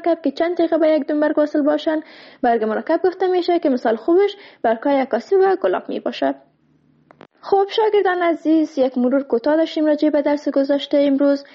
مرکب که چند دقیقه به یک دون برگ واصل باشند برگ مرکب گفته میشه که مثال خوبش برگ‌های عکاسی و گلاب می باشد. خب شاگردان عزیز، یک مرور کوتاه داشتیم راجع به درس گذشته امروز.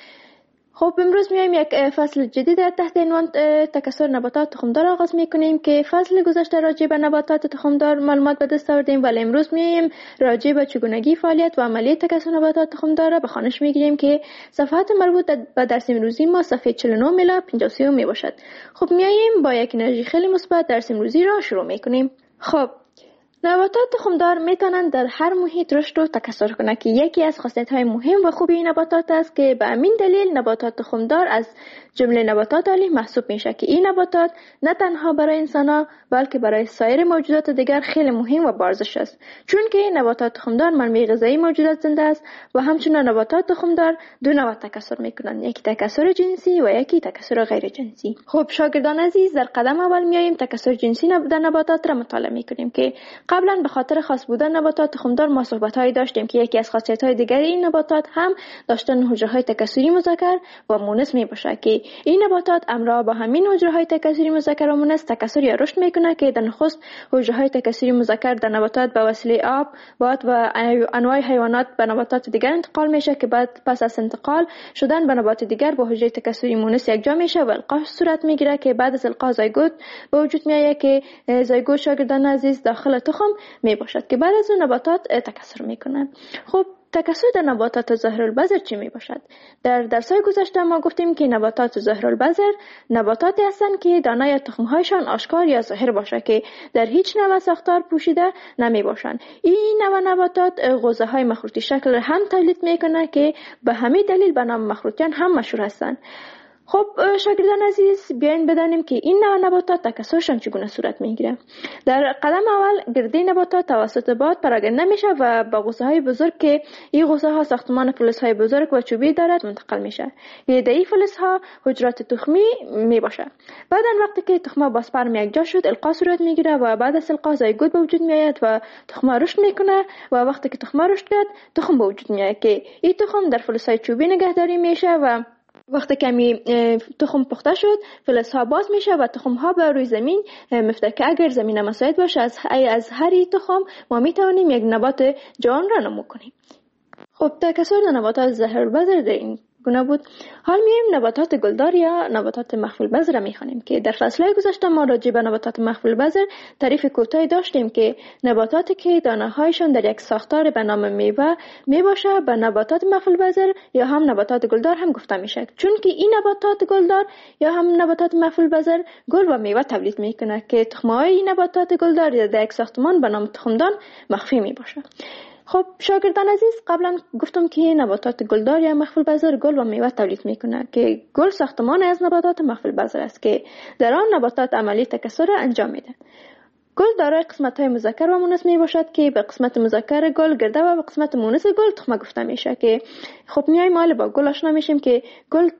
خب امروز میایم یک فصل جدید تحت عنوان تکثر نباتات تخمدار آغاز میکنیم که فصل گذشته راجع به نباتات تخمدار معلومات به دست آوردیم، ولی امروز میایم راجع به چگونگی فعالیت و عملی تکثر نباتات تخمدار به خوانش میگیریم که صفحات مربوط به درس امروزی ما صفحه 49 الی 53 می باشد. خب میایم با یک انرژی خیلی مثبت درس امروزی را شروع میکنیم. خب نباتات تخمدار میتونند در هر محیط رشد و تکثر کنند که یکی از خاصیت‌های مهم و خوبی این نباتات است که به همین دلیل نباتات تخمدار از جمله نباتات عالی محسوب میشه که این نباتات نه تنها برای انسان‌ها بلکه برای سایر موجودات دیگر خیلی مهم و بارزش است، چون که نباتات تخمدار منبع غذایی موجودات زنده است و همچنین نباتات تخمدار دو نوع تکثر میکنند، یکی تکثر جنسی و یکی تکثر غیر جنسی. خب شاگردان عزیز، در قدم اول میایم تکثر جنسی در نباتات را مطالعه میکنیم که قبلا به خاطر خاص بودن نباتات تخمدار ما صحبت‌هایی داشتیم که یکی از خاصیت‌های دیگر این نباتات هم داشتن حجره‌های تکثری مذکر و مؤنث میباشد که این نباتات همراه با همین حجره‌های تکثری مذکر و مؤنث تکثر یا رشد میکنه که در نخست حجره‌های تکثری مذکر در نباتات به وسیله آب، باد و انواع حیوانات به نباتات دیگر انتقال میشه که بعد پس از انتقال شدن به نبات دیگر با حجره تکثری مؤنث یکجا میشه و القاح صورت میگیره که بعد از القاح زایگوت به وجود میاد که زایگوت شاگردان عزیز داخل تخم می باشد که بعد از اون نباتات تکثر میکنند. خب تکثر در نباتات ظاهرالبذر چی می باشد؟ در درس‌های گذشته ما گفتیم که نباتات ظاهرالبذر نباتاتی هستند که دانه یا تخم‌هایشان آشکار یا ظاهر باشه که در هیچ نوع ساختار پوشیده نمی باشند. این نوع نباتات غوزه‌های مخروطی شکل هم تولید میکنه که به همین دلیل به نام مخروطیان هم مشهور هستند. خب شاگردان عزیز، بیاین بدانیم که این نوع نباتات تکثرشان چگونه صورت میگیره. در قدم اول گرده نباتات توسط باد پراگنده میشه و با غوزه‌های بزرگ که این غوزه‌ها ساختمان فلزهای بزرگ و چوبی دارد منتقل میشه. گرده این فلزها حجرات تخمی میباشه. بعد وقتی که تخم با سپرم یکجا شد القاح صورت میگیره و بعد از القاح زایگوت به وجود میاد و تخم رشد میکنه و وقتی که تخم رشد کرد تخم به وجود میاد که این تخم در فلزهای چوبی نگهداری میشه و وقتی کمی تخم پخته شد فلزها باز میشه و تخمها به روی زمین میفته که اگر زمین مساعد باشه از هر تخم ما میتوانیم یک نبات جوان را نمو کنیم. خب تکثر نباتات ظاهرالبذر در این گونه بود. حال میایم نباتات گلدار یا نباتات مخفی البذر را میخوانیم که در فصلهای گذشته ما راجع به نباتات مخفی البذر تعریف کوتاهی داشتیم که نباتاتی که دانه‌هایشان در یک ساختار به نام میوه میباشه به نباتات مخفی البذر یا هم نباتات گلدار هم گفته میشه، چون که این نباتات گلدار یا هم نباتات مخفی البذر گل و میوه تولید میکنه که تخم‌های این نباتات گلدار در یک ساختمان به نام تخمدان مخفی میباشه. خب شاگردان عزیز، قبلا گفتم که نباتات گلدار یا مخفی البذر گل و میوه تولید میکنه که گل ساختمان از نباتات مخفی البذر است که در آن نباتات عملی تکثر انجام میده. گل دارای قسمت‌های مذکر و مؤنث میباشد که به قسمت مذکر گل گرده و به قسمت مؤنث گل تخمه گفته میشه که خب میایم حالا با گل آشنا میشیم که گل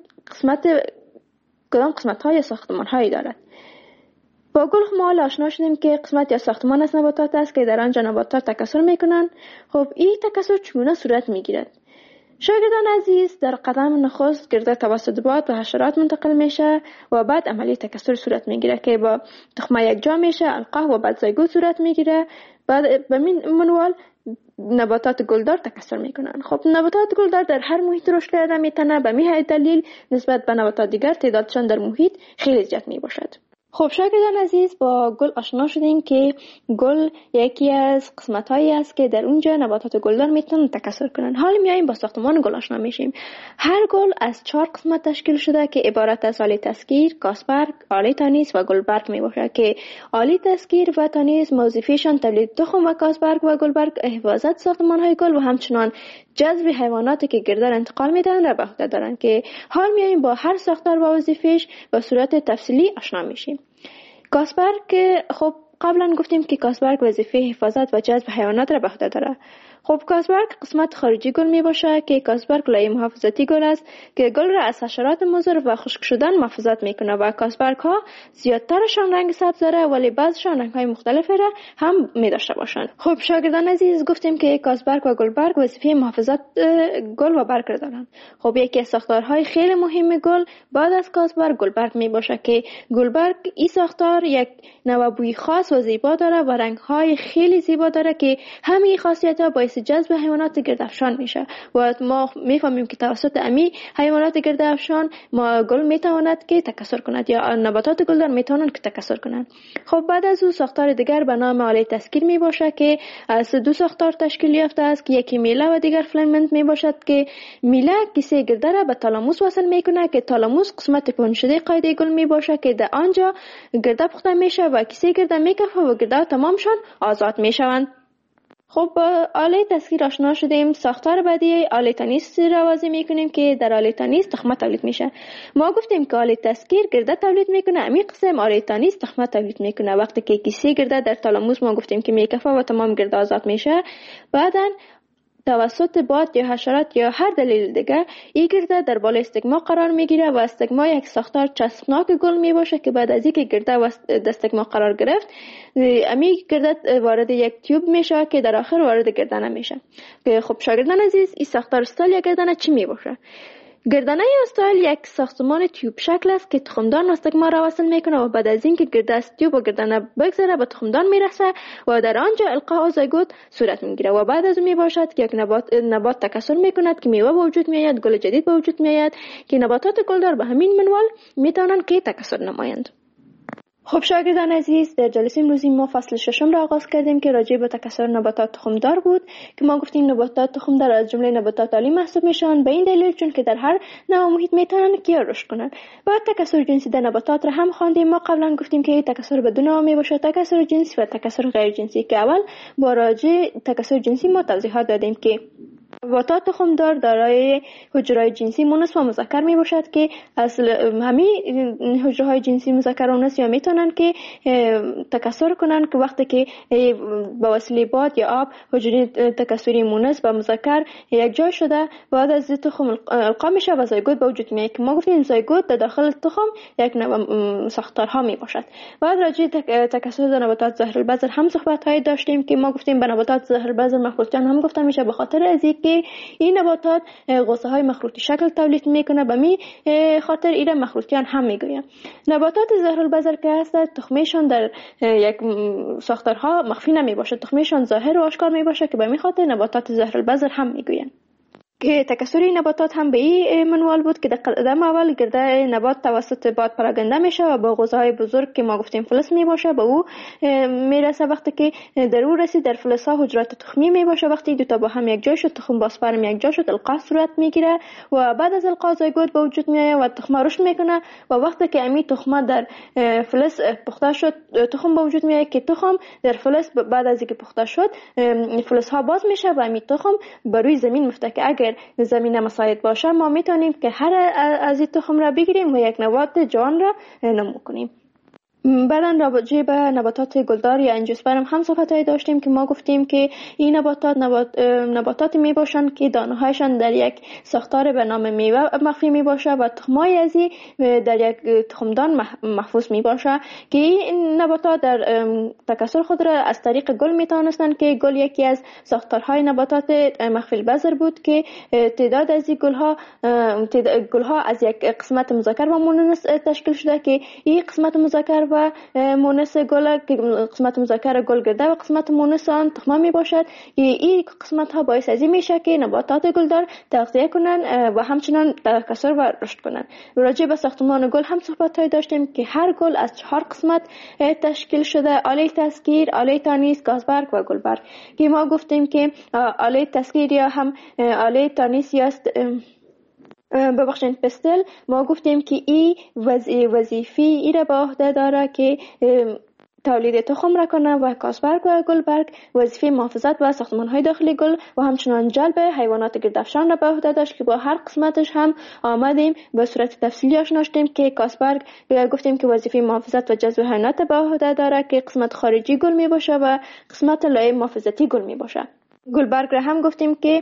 کدام قسمت‌های یا ساختمان‌هایی دارد. با گل ما آشنا شدیم که قسمت یا ساختمان از نباتات است که در آنجا نباتات تکثر میکنند. خب این تکثر چگونه صورت میگیرد؟ شاگردان عزیز، در قدم نخست گرده توسط باد و حشرات منتقل میشه و بعد عملی تکثر صورت میگیره که با تخمه یکجا میشه، القاح و بعد زایگوت صورت میگیره. بعد به این منوال نباتات گلدار تکثر میکنن. خب نباتات گلدار در هر محیط رشد کرده میتونه، به همین دلیل نسبت به نباتات دیگر تعدادشان در محیط خیلی زیاد میباشد. خب شاگردان عزیز، با گل آشنا شدیم که گل یکی از قسمت‌هایی است که در اونجا نباتات گلدار میتونن تکثر کنن. حالا میایم با ساختمان گل آشنا میشیم. هر گل از 4 قسمت تشکیل شده که عبارت از آله تسکیر، کاسبرگ، آله تانیس و گلبرگ میباشه که آله تسکیر و تانیس وظیفه‌شان تولید تخم و کاسبرگ و گلبرگ حفاظت ساختمان‌های گل و همچنان جذب حیواناتی که گردر انتقال میدن را به عهده دارن که حال میایم با هر ساختار و وظیفه‌اش به صورت تفصیلی آشنا میشیم. کاسبرگ خب قبلا گفتیم که کاسبرگ وظیفه حفاظت و جذب حیوانات را به عهده داره. خب کاسبرگ قسمت خارجی گل می باشه که کاسبرگ لایه محافظتی گل است که گل را از حشرات مضر و خشک شدن محافظت میکنه و کاسبرگ ها زیادترشان رنگ سبز داره ولی بعضشان رنگ های مختلفی را هم می داشته باشند. خب شاگردان عزیز گفتیم که کاسبرگ و گلبرگ وظیفه محافظت گل و برگ را دارند. خب یکی از ساختارهای خیلی مهم گل بعد از کاسبرگ گلبرگ می باشه که گلبرگ این ساختار یک نوع بوی خاص و زیبا داره و رنگ های خیلی زیبا داره که همین خاصیت ها باعث جذب حیوانات گردافشان میشه و ما میفهمیم که توسط امی حیوانات گردافشان ما گل میتواند که تکثر کند یا نباتات گلدار میتوانند که تکثر کنند. خب بعد از او ساختار دیگر به نام آله تسکیر می باشه که از دو ساختار تشکیل یافته است که یکی میله و دیگر فیلامنت می باشد که میله کیسه گرده را به تالاموس وصل میکنه که تالاموس قسمت پنجشده قاعده گل می باشه که در آنجا گرده پخته میشه و کیسه گرده میکفه و گرده تمامشان آزاد میشوند. خب با آله تسکیر آشنا شدیم. ساختار بعدی آله تانیس را واضح میکنیم که در آله تانیس تخمه تولید میشه. ما گفتیم که آله تسکیر گرده تولید میکنه، امی قسم آله تانیس تخمه تولید میکنه. وقتی که کیسه گرده در تالاموس ما گفتیم که میکفه و تمام گرده آزاد میشه، بعداً توسط باد یا حشرات یا هر دلیل دیگه این گرده در بالای استگما قرار میگیره و استگما یک ساختار چسبناک گل می باشه که بعد از اینکه گرده و استگما قرار گرفت امی گرده وارد یک تیوب میشه که در آخر وارد گردنه میشه. که خب شاگردان عزیز این ساختار استایل یا گردنه چی می باشه؟ گردنه استایل یک ساختمان تیوب شکل است که تخمدان استگما را وصل میکنه و بعد از اینکه گرده از تیوب و گردنه بگذره به تخمدان میرسه و در آنجا القاء زایگوت صورت میگیره و بعد از اون میباشد که یک نبات تکثر میکند که میوه به وجود میآید، گل جدید به وجود میآید که نباتات گلدار به همین منوال میتونن که تکثر نمایند. خب شاگردان عزیز در جلسه امروزی ما فصل ششم را آغاز کردیم که راجع به تکثر نباتات تخمدار بود که ما گفتیم نباتات تخمدار از جمله نباتات عالی محسوب میشن به این دلیل چون که در هر نوع محیط میتونن که رشد کنن. و تکثر جنسی در نباتات را هم خواندیم. ما قبلا گفتیم که تکثر به دو نوع میباشه، تکثر جنسی و تکثر غیر جنسی که اول با راجع تکثر جنسی ما توضیحات دادیم که نباتات تخمدار دارای حجره‌های جنسی مونس و مذکر می باشد که اصل همین حجره‌های جنسی مذکر و مونس یا میتونن که تکثر کنن که وقتی که با وسیله باد یا آب حجره تکثری مونس و مذکر یک جای شده بعد از تخم القا میشه و زایگوت به وجود میاد که ما گفتیم زایگوت در داخل تخم یک ساختارها می باشد. بعد راجع تکثر نباتات زهر البذر هم صحبت‌های داشتیم که ما گفتیم به نباتات زهر البذر مخروطیان هم گفته میشه به خاطر از که این نباتات غصه های مخروطی شکل تولید میکنه به می خاطر ایره مخروطیان هم میگویم. نباتات زهر البذر که هست تخمشان در یک ساختارها مخفی نمی باشه، تخمشان ظاهر و آشکار می باشه که به می خاطر نباتات زهر البذر هم میگویم. که تکثر نباتات هم به این منوال بود که در قدم اول گرده نبات توسط باد پراگنده میشه و با غوزهای بزرگ که ما گفتیم فلز می باشه به او میرسه. وقتی که در او رسید در فلز ها حجرات تخمی می باشه، وقتی دو تا با هم یک جای شد تخم با اسپرم یک جای شد القا صورت میگیره و بعد از القا زایگوت به وجود میاد و تخم رشد میکنه و وقتی که امی تخم در فلز پخته شد تخم به وجود میاد که تخم در فلز بعد از اینکه پخته شد فلز ها باز میشه و امی تخم بر روی زمین میفته که اگر زمین مساعد باشه ما میتونیم که هر از این تخم را بگیریم و یک نبات جوان را نمو کنیم. بعداً راجع به نباتات گلدار یا انجیوسپرم هم صحبت‌های داشتیم که ما گفتیم که این نباتات می باشند که دانه‌هایشان در یک ساختار به نام میوه مخفی می باشه و تخمای از این در یک تخمدان محفوظ می باشه که این نباتات در تکثر خود را از طریق گل می توانستند که گل یکی از ساختارهای نباتات مخفی البذر بود که تعداد از این گلها از یک قسمت مذکر و مؤنث تشکیل شده که این قسمت مذکر و مونس گل که قسمت مذکر گل گرده و قسمت مونس آن تخمه می باشد. این قسمت ها باعث از این میشه که نباتات گلدار تغذیه کنن و همچنان تکثر و رشد کنن. راجع به ساختمان گل هم صحبت های داشتیم که هر گل از 4 قسمت تشکیل شده: آله تسکیر، آله تانیس، کاسبرگ و گلبرگ که ما گفتیم که آله تسکیر یا هم آله تانیس یا پستل ما گفتیم که این وظیفه ای را به عهده داره که تولید تخم را کنه و کاسبرگ و گلبرگ وظیفه محافظت و ساختمان‌های داخلی گل و همچنان جلب حیوانات گردافشان را به عهده داشت که با هر قسمتش هم آمدیم به صورت تفصیلی آشنا شدیم که کاسبرگ گفتیم که وظیفه محافظت و جذب حیوانات به عهده داره که قسمت خارجی گل می باشه و قسمت لایه محافظتی گل می باشه. گلبرگ را هم گفتیم که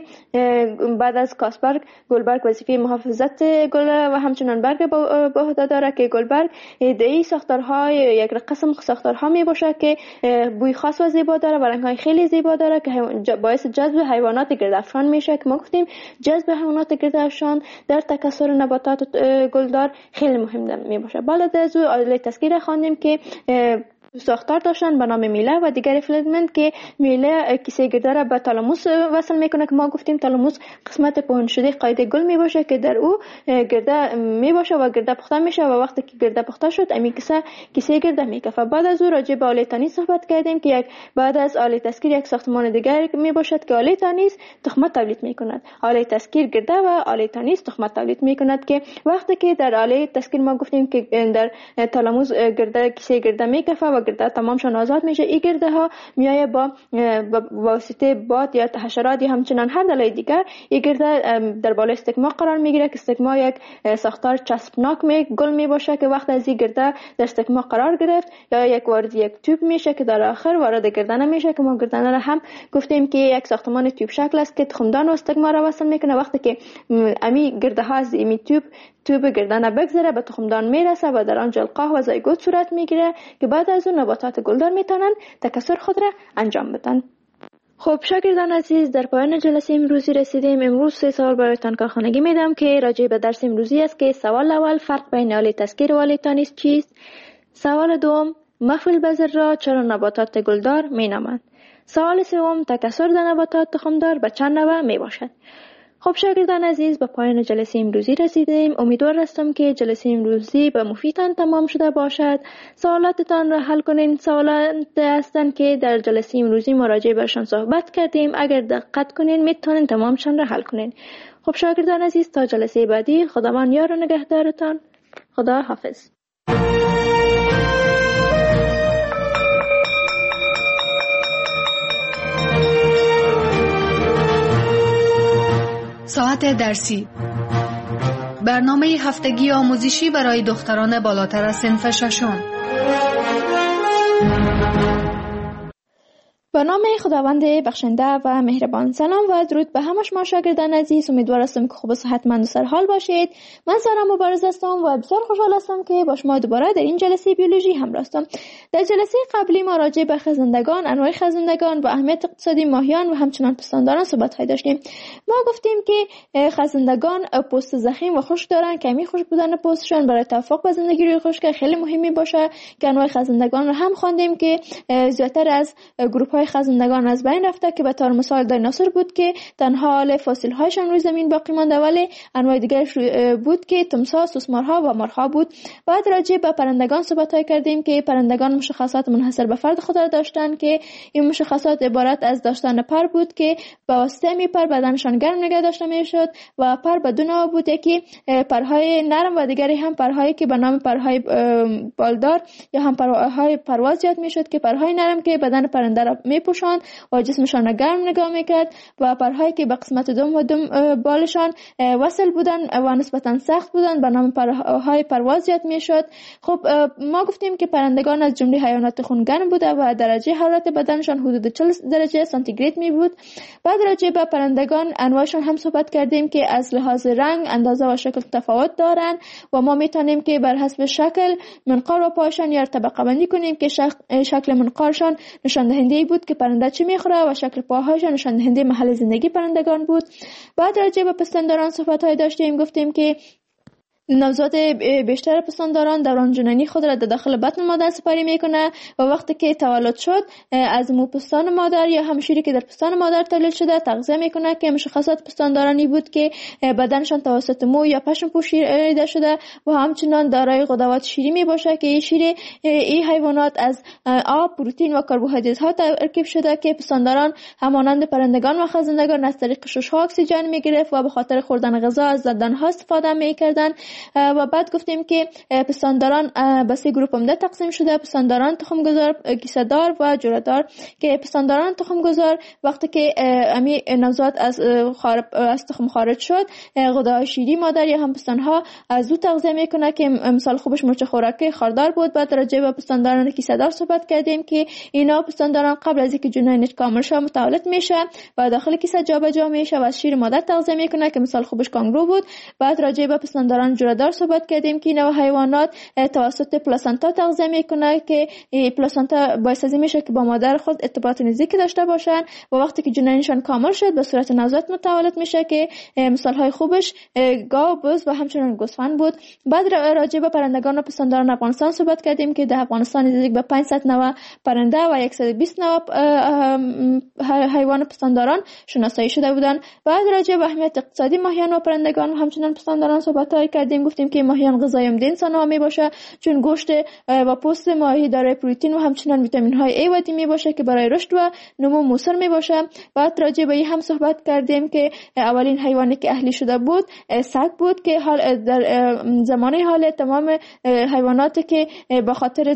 بعد از کاسبرگ گلبرگ وظیفه محافظت گل و همچنان برگ به عهده داره که گلبرگ ایده‌ای ساختارهای یک قسم ساختارها می باشه که بوی خاص و زیبا داره و رنگ‌های خیلی زیبا داره که باعث جذب حیوانات گردافشان میشه که ما گفتیم جذب حیوانات گردافشان در تکثر نباتات گلدار خیلی مهم می باشه. بعد از او آله تسکیر خواندیم که ساختار داشتن به نام میله و دیگر فیلمنت که میله کیسه گرده را به تالاموس وصل میکنه که ما گفتیم تالاموس قسمت پهن شده قاعده گل می باشه که در او گرده می باشه و گرده پخته میشه و وقتی که گرده پخته شد امی کیسه گرده میکفه. بعد از او راجع به آله تانیس صحبت کردیم که بعد از آله تسکیر یک ساختمان دیگر می باشد که آله تانیس تخمه تولید میکند. آله تسکیر گرده و آله تانیس تخمه تولید میکند که وقتی که در آله تسکیر ما گفتیم که در تالاموس گرده کیسه گرده میکفه و گرده تمامشان آزاد میشه، این گرده ها میایه با واسطه باد یا حشرات یا همچنان هر دلایل دیگر این گرده در بالای استکما قرار میگیره که استکما یک ساختار چسبناک گل می باشه که وقت از این گرده در استکما قرار گرفت یا یک وارد یک توپ میشه که در آخر وارد گردنه میشه که ما گردنه را هم گفتیم که یک ساختمان توپ شکل است که تخمدان و استکما را وصل میکنه. وقتی که امی گرده ها از این توپ گردنه بگذره به تخمدان میرسه و در آنجا القاح و زایگوت صورت میگیره که بعد از اون نباتات گلدار میتونن تکثر خود را انجام بدن. خب شاگردان عزیز، در پایان جلسه امروزی رسیدیم. امروز 3 سوال برایتان کارخانگی میدم که راجع به درس امروزی است که سوال اول فرق بین آله تسکیر و آله تانیس چیست؟ سوال دوم محو البذر را چرا نباتات گلدار مینامند؟ سوال سوم تکثر در نباتات تخمدار به چند نوع می باشد؟ خب شاگردان عزیز، به پایان جلسه امروزی رسیدیم. امیدوار هستم که جلسه امروزی به مفیدتان تمام شده باشد. سوالاتتان را حل کنین. سوالات هستند که در جلسه امروزی مراجعه برشان صحبت کردیم. اگر دقت کنین میتونین تمامشان را حل کنین. خب شاگردان عزیز، تا جلسه بعدی خداوند یار و نگهدارتان. خدا حافظ. ساعت درسی، برنامه هفتگی آموزشی برای دختران بالاتر از صنف ششم. به نام خداوند بخشنده و مهربان. سلام و درود به همه شما شاگردان عزیز. امیدوار هستم که خوب و صحتمند و سرحال باشید. من سارا مبارز هستم و بسیار خوشحال هستم که با شما دوباره در این جلسه بیولوژی همراه هستم. در جلسه قبلی ما راجع به خزندگان، انواع خزندگان و اهمیت اقتصادی ماهیان و همچنان پستانداران صحبت داشتیم. ما گفتیم که خزندگان پوست ضخیم و خشک دارند که خشک بودن پوستشان برای توافق با زندگی روی خشک خیلی مهمی باشه که انواع خزندگان رو هم خواندیم که زیاتر از گروه خزندگان از بین رفته که به طور مثال دایناسور بود که تنها حال فسیل هایشان روی زمین باقی مانده، ولی انواع دیگر بود که تمساح، سوسمارها و مارها بود. بعد راجع به پرندگان صحبت کردیم که پرندگان مشخصات منحصر به فرد خود را داشتند که این مشخصات عبارت از داشتن پر بود که به واسطه می پر بدنشان گرم نگه داشته میشد و پر به دو نوع بود، یکی پرهای نرم و دیگری هم پرهایی که به نام پرهای بالدار یا هم پرهای پرواز یاد میشد که پرهای نرم که بدن پرنده را میپوشاند و جسمشان را گرم نگاه میکرد و پرهایی که به قسمت دم و دم بالشان وصل بودن و نسبتا سخت بودن به نام پرهای پرواز یاد میشد. خب ما گفتیم که پرندگان از جمله حیوانات خونگرم بوده و درجه حرارت بدنشان حدود 40 درجه سانتیگراد می بود. بعد راجع به پرندگان انواعشان هم صحبت کردیم که از لحاظ رنگ، اندازه و شکل تفاوت دارند و ما میتونیم که بر حسب شکل منقار و پایشان یا طبقه بندی کنیم که شکل منقارشان نشان دهنده بود که پرنده چی میخوره و شکل پاهایشان نشان دهنده محل زندگی پرندگان بود. بعد راجع به پستانداران صحبت داشتیم. گفتیم که نوزاد بیشتر پستانداران دوران جنینی خود را در داخل بطن مادر سپری میکنه و وقتی که تولد شد از مو پستان مادر یا هم شیری که در پستان مادر تولید شده تغذیه میکنه که مشخصات پستاندارانی بود که بدنشان توسط مو یا پشم پوشیده شده و همچنان دارای غدوات شیری میباشه که این شیر این حیوانات از آب، پروتئین و کربوهیدرات ها ترکیب شده که پستانداران همانند پرندگان و خزندگان از طریق شش ها اکسیژن میگرفت و به خاطر خوردن غذا از دندان ها استفاده میکردند. و بعد گفتیم که پستانداران به 3 گروه عمده تقسیم شده: پستانداران تخمگذار، کیسه‌دار و جره‌دار. که پستانداران تخمگذار وقتی که امی نوزاد از تخم خارج شد، غده‌های شیری مادر یا هم پستانها از او تغذیه میکنه که مثال خوبش مرچ خوراکی خاردار بود. بعد راجع به پستانداران کیسه‌دار صحبت کردیم که اینا پستانداران قبل از اینکه جنینش کامل شه متولد میشه و داخل کیسه جابجا میشه و از شیر مادر تغذیه میکنه که مثال خوبش کانگرو بود. بعد راجع به پستانداران جره‌دار صحبت کردیم که اینا حیوانات توسط پلاسنتا تغذیه میکنه که پلاسنتا باعث میشه که با مادر خود ارتباط نزدیک داشته باشن و وقتی که جنینشان کامل شد به صورت نوزاد متولد میشه که مثال های خوبش گاو، بز و همچنین گوسفند بود. بعد راجع به پرندگان و پستانداران افغانستان صحبت کردیم که در افغانستان نزدیک به 500 نوع پرنده و 120 نوع حیوان پستانداران شناسایی شده بودند. بعد راجع به اهمیت اقتصادی ماهیان و پرندگان و همچنین پستانداران صحبت کردیم. گفتیم که ماهیان غذای عمده انسان‌ها میباشه چون گوشت و پوست ماهی دارای پروتئین و همچنین ویتامین های A و D میباشه که برای رشد و نمو موثر میباشه. بعد راجع به این هم صحبت کردیم که اولین حیوانی که اهلی شده بود سگ بود که در زمانه حال تمام حیواناتی که به خاطر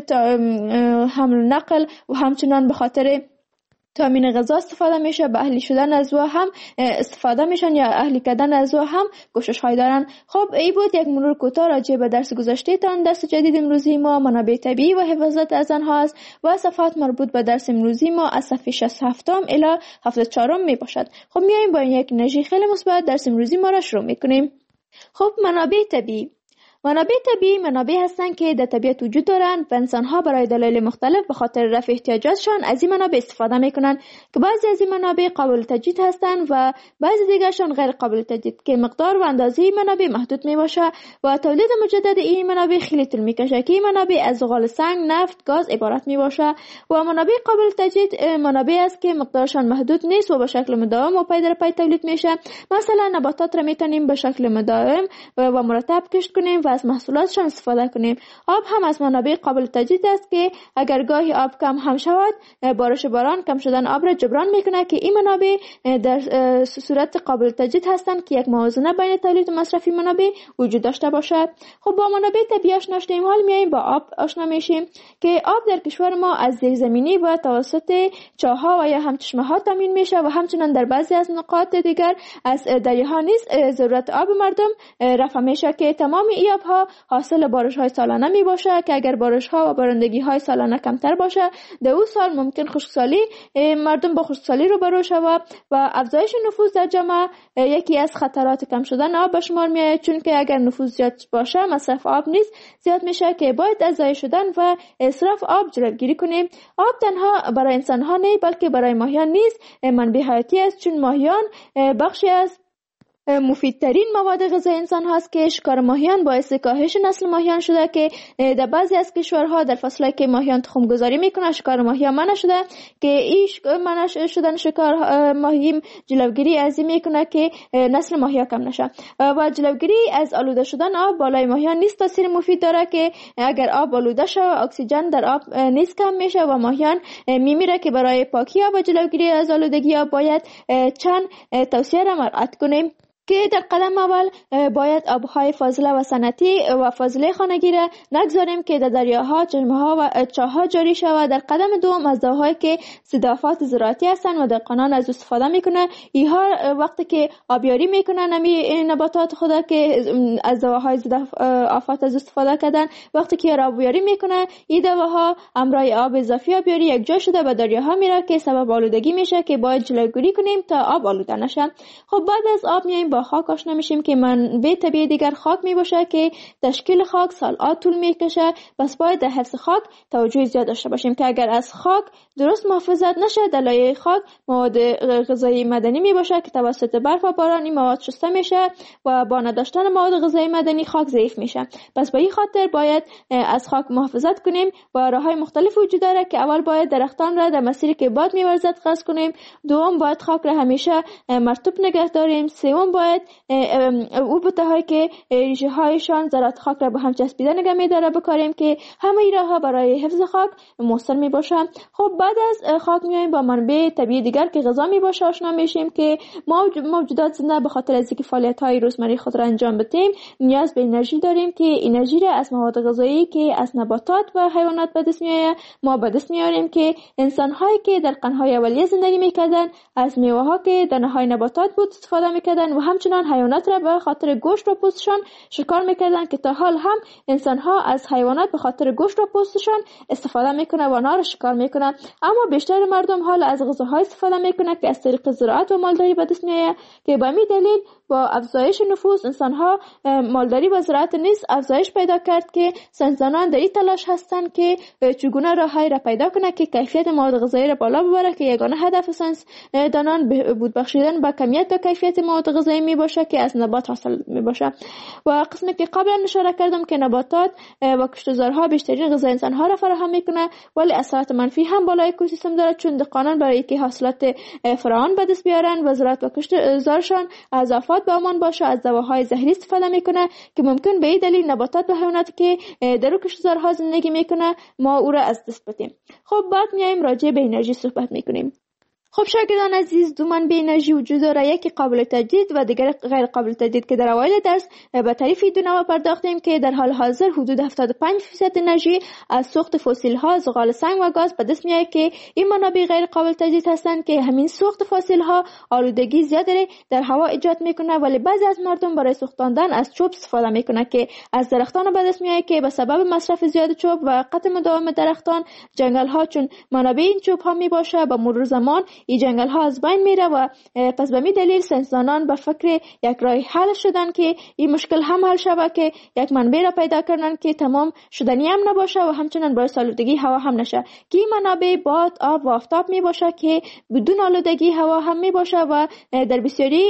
حمل نقل و همچنان به خاطر تامین غذا استفاده میشه به اهلی شدن از او هم استفاده میشن یا اهلی کردن از او هم کوشش های دارن. خب این بود یک مرور کوتاه راجع به درس گذشته تان. درس جدید امروزی ما منابع طبیعی و حفاظت از آنها است و صفحات مربوط به درس امروزی ما از صفحه 67 الی 74 می باشد. خب میایم با یک انرژی خیلی مثبت درس امروزی ما را شروع میکنیم. خب منابع طبیعی. منابع طبیعی منابع هستند که در طبیعت وجود دارند و انسان‌ها برای دلایل مختلف به خاطر رفع احتیاجاتشان از این منابع استفاده می‌کنند که بعضی از این منابع قابل تجدید هستند و بعضی دیگرشان غیر قابل تجدید که مقدار و اندازه منابع محدود میباشه و تولید مجدد این منابع خیلی طول میکشه که این منابع از زغال سنگ، نفت، گاز عبارت میباشه و منابع قابل تجدید منابع است که مقدارشان محدود نیست و به شکل مداوم و پی در پی تولید میشه. مثلا نباتات را میتونیم به شکل مداوم و مرتب کشت کنیم و از محصولاتشان استفاده کنیم. آب هم از منابع قابل تجدید است که اگر گاهی آب کم هم شود، بارش باران کم شدن آب را جبران میکنه که این منابع در صورت قابل تجدید هستند که یک موازنه بین تولید و مصرف منابع وجود داشته باشد. خب با منابع طبیعی آشنا شدیم، حال میایم با آب آشنا میشیم که آب در کشور ما از زیرزمینی و توسط چاه‌ها و یا هم چشمه‌ها تامین میشه و همچنین در بعضی از نقاط دیگر از دریاها نیز ضرورت آب مردم رفع میشه که تمام این آبها حاصل بارش‌های سالانه میباشه که اگر بارش‌ها و بارندگی‌های سالانه کمتر باشه در اون سال ممکن خشکسالی مردم با خشکسالی روبرو شود و افزایش نفوذ در جامعه یکی از خطرات کم شدن آب به شمار میاد، چون که اگر نفوذ زیاد باشه مصرف آب نیز زیاد میشه که باید از ضایع شدن و اسراف آب جلوگیری کنیم. آب تنها برای انسان‌ها نه بلکه برای ماهیان نیز منبع حیاتی است، چون ماهیان بخشی از مفیدترین مواد غذایی انسان هاست که شکار ماهیان باعث کاهش نسل ماهیان شده که در بعضی از کشورها در فصلی که ماهیان تخم گذاری میکنه شکار ماهیان منع شده که این منع شدن شکار ماهی جلوگیری از این میکنه که نسل ماهیان کم نشه و جلوگیری از آلوده شدن آب بالای ماهیان نیز تاثیر مفید داره که اگر آب آلوده شه اکسیژن در آب نیز کم میشه و ماهیان میمیره که برای پاکی آب و جلوگیری از آلودگی آب باید چند توصیه را مراعات کنیم که در قدم اول باید آبهای فاضله و صنعتی و فاضله خانگی را نگذاریم که در دریاها، چشمه‌ها و چاه‌ها جاری شود. در قدم دوم از دواهایی که ضد آفات زراعتی هستند و دهقانان از استفاده میکنن، اینها وقتی که آبیاری میکنن این نباتات خدا که از دواهای ضد آفات از استفاده کردن، وقتی که آبیاری میکنن این دواها همراه آب اضافی آبیاری یک جا شده به دریاها میره که سبب آلودگی میشه که باید جلوگیری کنیم تا آب آلوده نشه. خب بعد از آب میایم با خاک آشنا میشیم که منبع طبیعی دیگر خاک میباشه که تشکیل خاک سال‌ها طول میکشه، پس باید در حفظ خاک توجه زیاد داشته باشیم که اگر از خاک درست محافظت نشه در لایه خاک مواد غذایی معدنی میباشه که توسط برف و باران این مواد شسته میشه و با نداشتن مواد غذایی معدنی خاک ضعیف میشه. پس به این خاطر باید از خاک محافظت کنیم و راههای مختلف وجود داره که اول باید درختان را در مسیری که باد میورزد قطع کنیم، دوم باید خاک را همیشه مرطوب نگه داریم، سوم باید باید او بوتهایی که ریشه هایشان ذرات خاک را به هم چسبیده نگه می‌داره بکاریم که همه اینها برای حفظ خاک مؤثر میباشه. خب بعد از خاک میایم با منابع طبیعی دیگر که غذا میباشه آشنا میشیم که ما موجودات زنده به خاطر از اینکه فعالیت‌های روزمره خود را انجام بدیم نیاز به انرژی داریم که انرژی را از مواد غذایی که از نباتات و حیوانات به دست میآید ما به دست میاریم که انسان‌هایی که در قرن‌های اولیه زندگی میکردن از میوه‌ها که دانه‌های نباتات بود استفاده میکردن و همچنان حیوانات را به خاطر گوشت و پوستشان شکار میکردن که تا حال هم انسان‌ها از حیوانات به خاطر گوشت و پوستشان استفاده میکنه و آنها را شکار میکنه. اما بیشتر مردم حال از غذاهای استفاده میکنه که از طریق زراعت و مالداری به دست میآید که به همین دلیل با افزایش نفوس انسان‌ها مالداری و زراعت نیز افزایش پیدا کرد که ساینسدانان در این تلاش هستند که چگونه راه‌هایی را پیدا کنه که کیفیت مواد غذایی را بالا ببره که یگانه هدف ساینسدانان بود بخشیدن به کمیت و کیفیت مواد غذایی می باشه که از نبات حاصل می باشه. و قسمی که قبلا اشاره کردم که نباتات و کشتزارها بیشترین غذای انسان‌ها را فراهم میکنه ولی اثرات منفی هم بالای اکوسیستم داره چون دهقانان برای اینکه حاصلات فراوان به دست بیارن و زراعت و کشتزارشان از آفات به امان باشه از دواهای زهری استفاده میکنه که ممکن به این دلیل نباتات و حیواناتی که در کشتزارها زندگی میکنه ما او را از دست بدیم. خب بعد میایم راجع به انرژی صحبت میکنیم. خب شاگردان عزیز دو منبع انرژی وجود داره یکی قابل تجدید و دیگر غیر قابل تجدید که در اوایل درس به تعریف دو نوع پرداختیم که در حال حاضر حدود 75% انرژی از سوخت فسیل ها زغال سنگ و گاز به دست میاد که این منابع غیر قابل تجدید هستند که همین سوخت فسیل ها آلودگی زیادی در هوا ایجاد میکنه ولی بعضی از مردم برای سوختاندن از چوب استفاده میکنه که از درختان به دست میاد که به سبب مصرف زیاد چوب و قطع مداوم درختان جنگل ها چون منابع این چوب ها میباشه با مرور زمان این جنگل ها از بین میره و پس به می دلیل ساینسدانان به فکر یک راه حل شدن که این مشکل هم حل شود که یک منبع را پیدا کردن که تمام شدنی هم نباشه و همچنان باعث آلودگی هوا هم نشه که این منابع باد آب و آفتاب می باشه که بدون آلودگی هوا هم می باشه و در بسیاری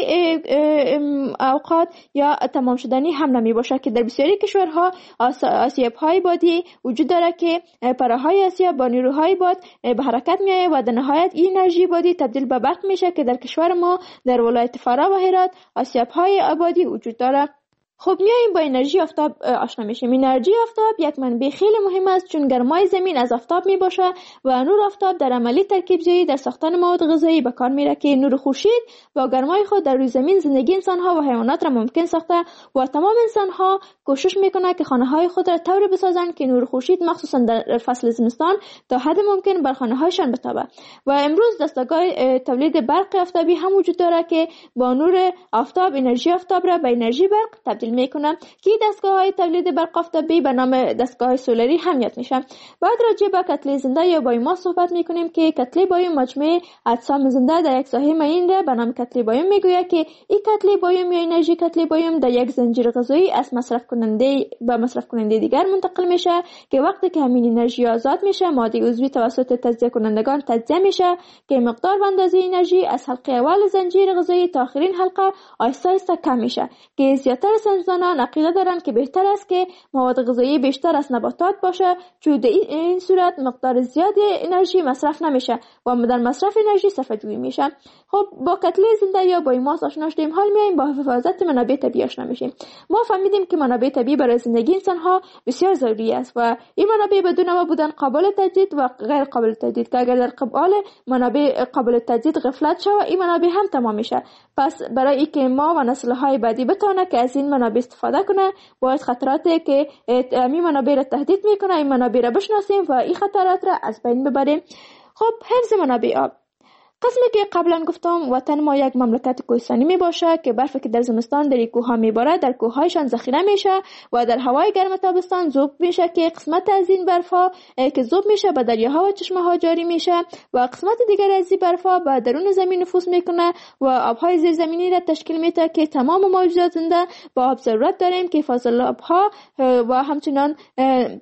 اوقات یا تمام شدنی هم نمی باشه که در بسیاری کشورها آسیاب های بادی وجود داره که پرههای آسیاب با نیروهای باد به حرکت میآید و در نهایت این انرژی بادی تبدیل به برق میشه که در کشور ما در ولایت فرا و هرات آسیاب‌های آبادی وجود داره. خب میایم با انرژی آفتاب آشنا میشیم. انرژی آفتاب یک منبع خیلی مهم است چون گرمای زمین از آفتاب میباشه و نور آفتاب در عملی ترکیب‌زایی در ساختن مواد غذایی به کار میره که نور خورشید با گرمای خود در روی زمین زندگی انسان‌ها و حیوانات را ممکن ساخته و تمام انسان‌ها کوشش میکنه که خانه‌های خود را طوری بسازند که نور خورشید مخصوصا در فصل زمستان تا حد ممکن بر خانه‌هایشان بتابه. و امروز دستگاه تولید برق آفتابی هم وجود داره که با نور آفتاب انرژی آفتاب را به انرژی برق تبدیل میکنه که دستگاه‌های تولید برق آفتابی به نام دستگاه سولری هم یاد میشه. بعد راجع به کتله زنده یا بایوماس صحبت میکنیم که کتله بایوم مجموعه اجسام زنده در یک ساحه معین را به نام کتله بایوم میگوید که این کتله بایوم یا انرژی کتله بایوم در یک زنجیر غذایی از مصرف کننده به مصرف کننده دیگر منتقل میشه که وقتی که همین انرژی آزاد میشه ماده عضوی توسط تجزیه کنندگان تجزیه میشه که مقدار و اندازه انرژی از حلقه اول زنجیر غذایی تا آخرین حلقه آهسته آهسته کم میشه که زیاتر ساینسدانان عقیده دارند که بهتر است که مواد غذایی بیشتر از نباتات باشه چون در این صورت مقدار زیادی انرژی مصرف نمیشه و در مصرف انرژی صرفه جویی میشه. خب با کتله زنده یا بایوماس آشنا شدیم حال میایم با حفاظت منابع طبیعی آشنا میشیم. ما فهمیدیم که منابع طبیعی برای زندگی انسان‌ها بسیار ضروری است و این منابع بدون ما بودن قابل تجدید و غیر قابل تجدید که اگر در قبال منابع قابل تجدید غفلت شود این منابع هم تمام میشه. پس برای اینکه ما و نسل‌های بعدی بتونه که از این منابع استفاده کنه باید خطراتی که این منابع را تهدید میکنه این منابع را بشناسیم و این خطرات را از بین ببریم. خب حفظ منابع آب قسمی که قبلا گفتم وطن ما یک مملکت کوهستانی می باشه که برفی که در زمستان در کوه میباره در کوههایشان ذخیره میشه و در هوای گرم تابستان ذوب میشه که قسمت از این برفها که ذوب میشه به دریاها و چشمه ها جاری میشه و قسمت دیگر از این برفها به درون زمین نفوذ میکنه و آبهای زیرزمینی را تشکیل میده که تمام موجودات زنده با آب ضرورت داریم که فاضل آبها و همچنان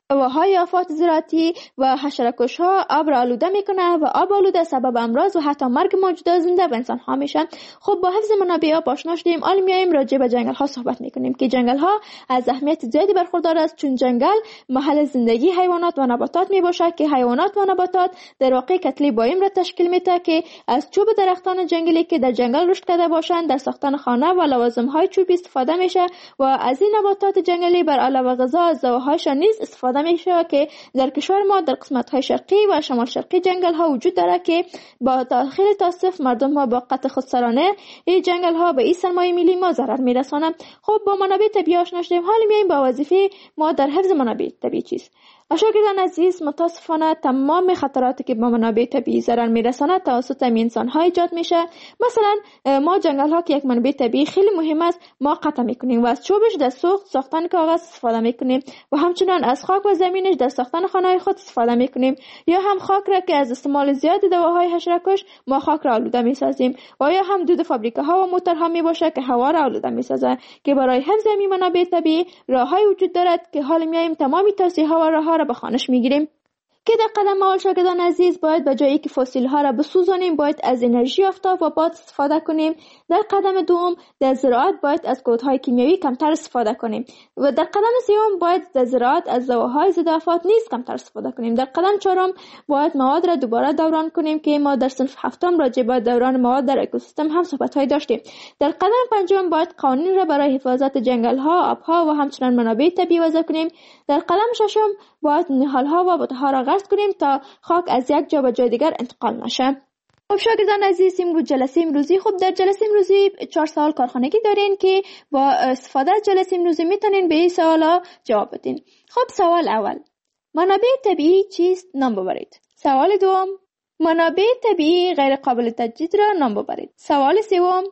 هواهای آفات زراعتی و حشره‌کش‌ها آب را آلوده میکنه و آب آلوده سبب امراض و حتی مرگ موجودات زنده و انسان ها میشه. خب با حفظ منابع آب آشنا شدیم. حالا میایم راجع به جنگل ها صحبت میکنیم که جنگل ها از اهمیت زیادی برخوردار است، چون جنگل محل زندگی حیوانات و نباتات میباشه که حیوانات و نباتات در واقع کتله بایم را تشکیل میده که از چوب درختان جنگلی که در جنگل رشد کرده باشند در ساختن خانه و لوازم های چوبی استفاده میشه و از این نباتات جنگلی بر علاوه غذا از زوهایشان نیز استفاده میشه که در کشور ما در قسمت های شرقی و شمال شرقی جنگل ها وجود داره که با خیلی تاسف مردم ها با قطع خودسرانه این جنگل ها به این سرمایه ملی ما ضرر میرسانند. خب با منابع طبیعی آشنا شدیم. حالا میایم با وظیفه ما در حفظ منابع طبیعی چیست. شاگردان عزیز، متاسفانه تمام خطراتی که با منابع طبیعی ضرر میرساند توسط انسان ها ایجاد میشه. مثلا ما جنگل ها که یک منبع طبیعی خیلی مهم است ما قطع میکنیم و از چوبش در ساختن کاغذ استفاده میکنیم و همچنان از خاک و زمینش در ساختن خانه خود استفاده میکنیم، یا هم خاک را که از استعمال زیاد دواهای حشره‌کش ما خاک را آلوده میسازیم، و یا هم دود فابریکه ها و موتورها میباشه که هوا را آلوده میسازه. که برای حفظ این منابع طبیعی راههای وجود دارد که حالا میایم تمامی توصیه ها و راهها را به خوانش میگیریم. که در قدم اول شاگردان عزیز باید به جایی که فسیل ها را بسوزانیم باید از انرژی آفتاب و باد استفاده کنیم. در قدم دوم در زراعت باید از کودهای کیمیایی کمتر استفاده کنیم و در قدم سوم باید در زراعت از دواهای ضد آفات نیز کمتر استفاده کنیم. در قدم چهارم باید مواد را دوباره دوران کنیم که ما در صنف هفتم راجع به دوران مواد در اکوسیستم هم صحبت های داشتیم. در قدم پنجم باید قوانین را برای حفاظت جنگل ها، آبها و همچنین منابع طبیعی وضع کنیم. در قدم ششم باید نهال ها و بوته ها را غرس کنیم تا خاک از یک جا به جای دیگر انتقال نشه. خب شاگردان عزیز، امروز جلسه امروزی در جلسه امروزی 4 سوال کارخانگی دارین که با استفاده از جلسه امروزی میتونین به این سوالا جواب بدین. خب سوال اول، منابع طبیعی چیست؟ نام ببرید. سوال دوم، منابع طبیعی غیر قابل تجدید را نام ببرید. سوال سوم،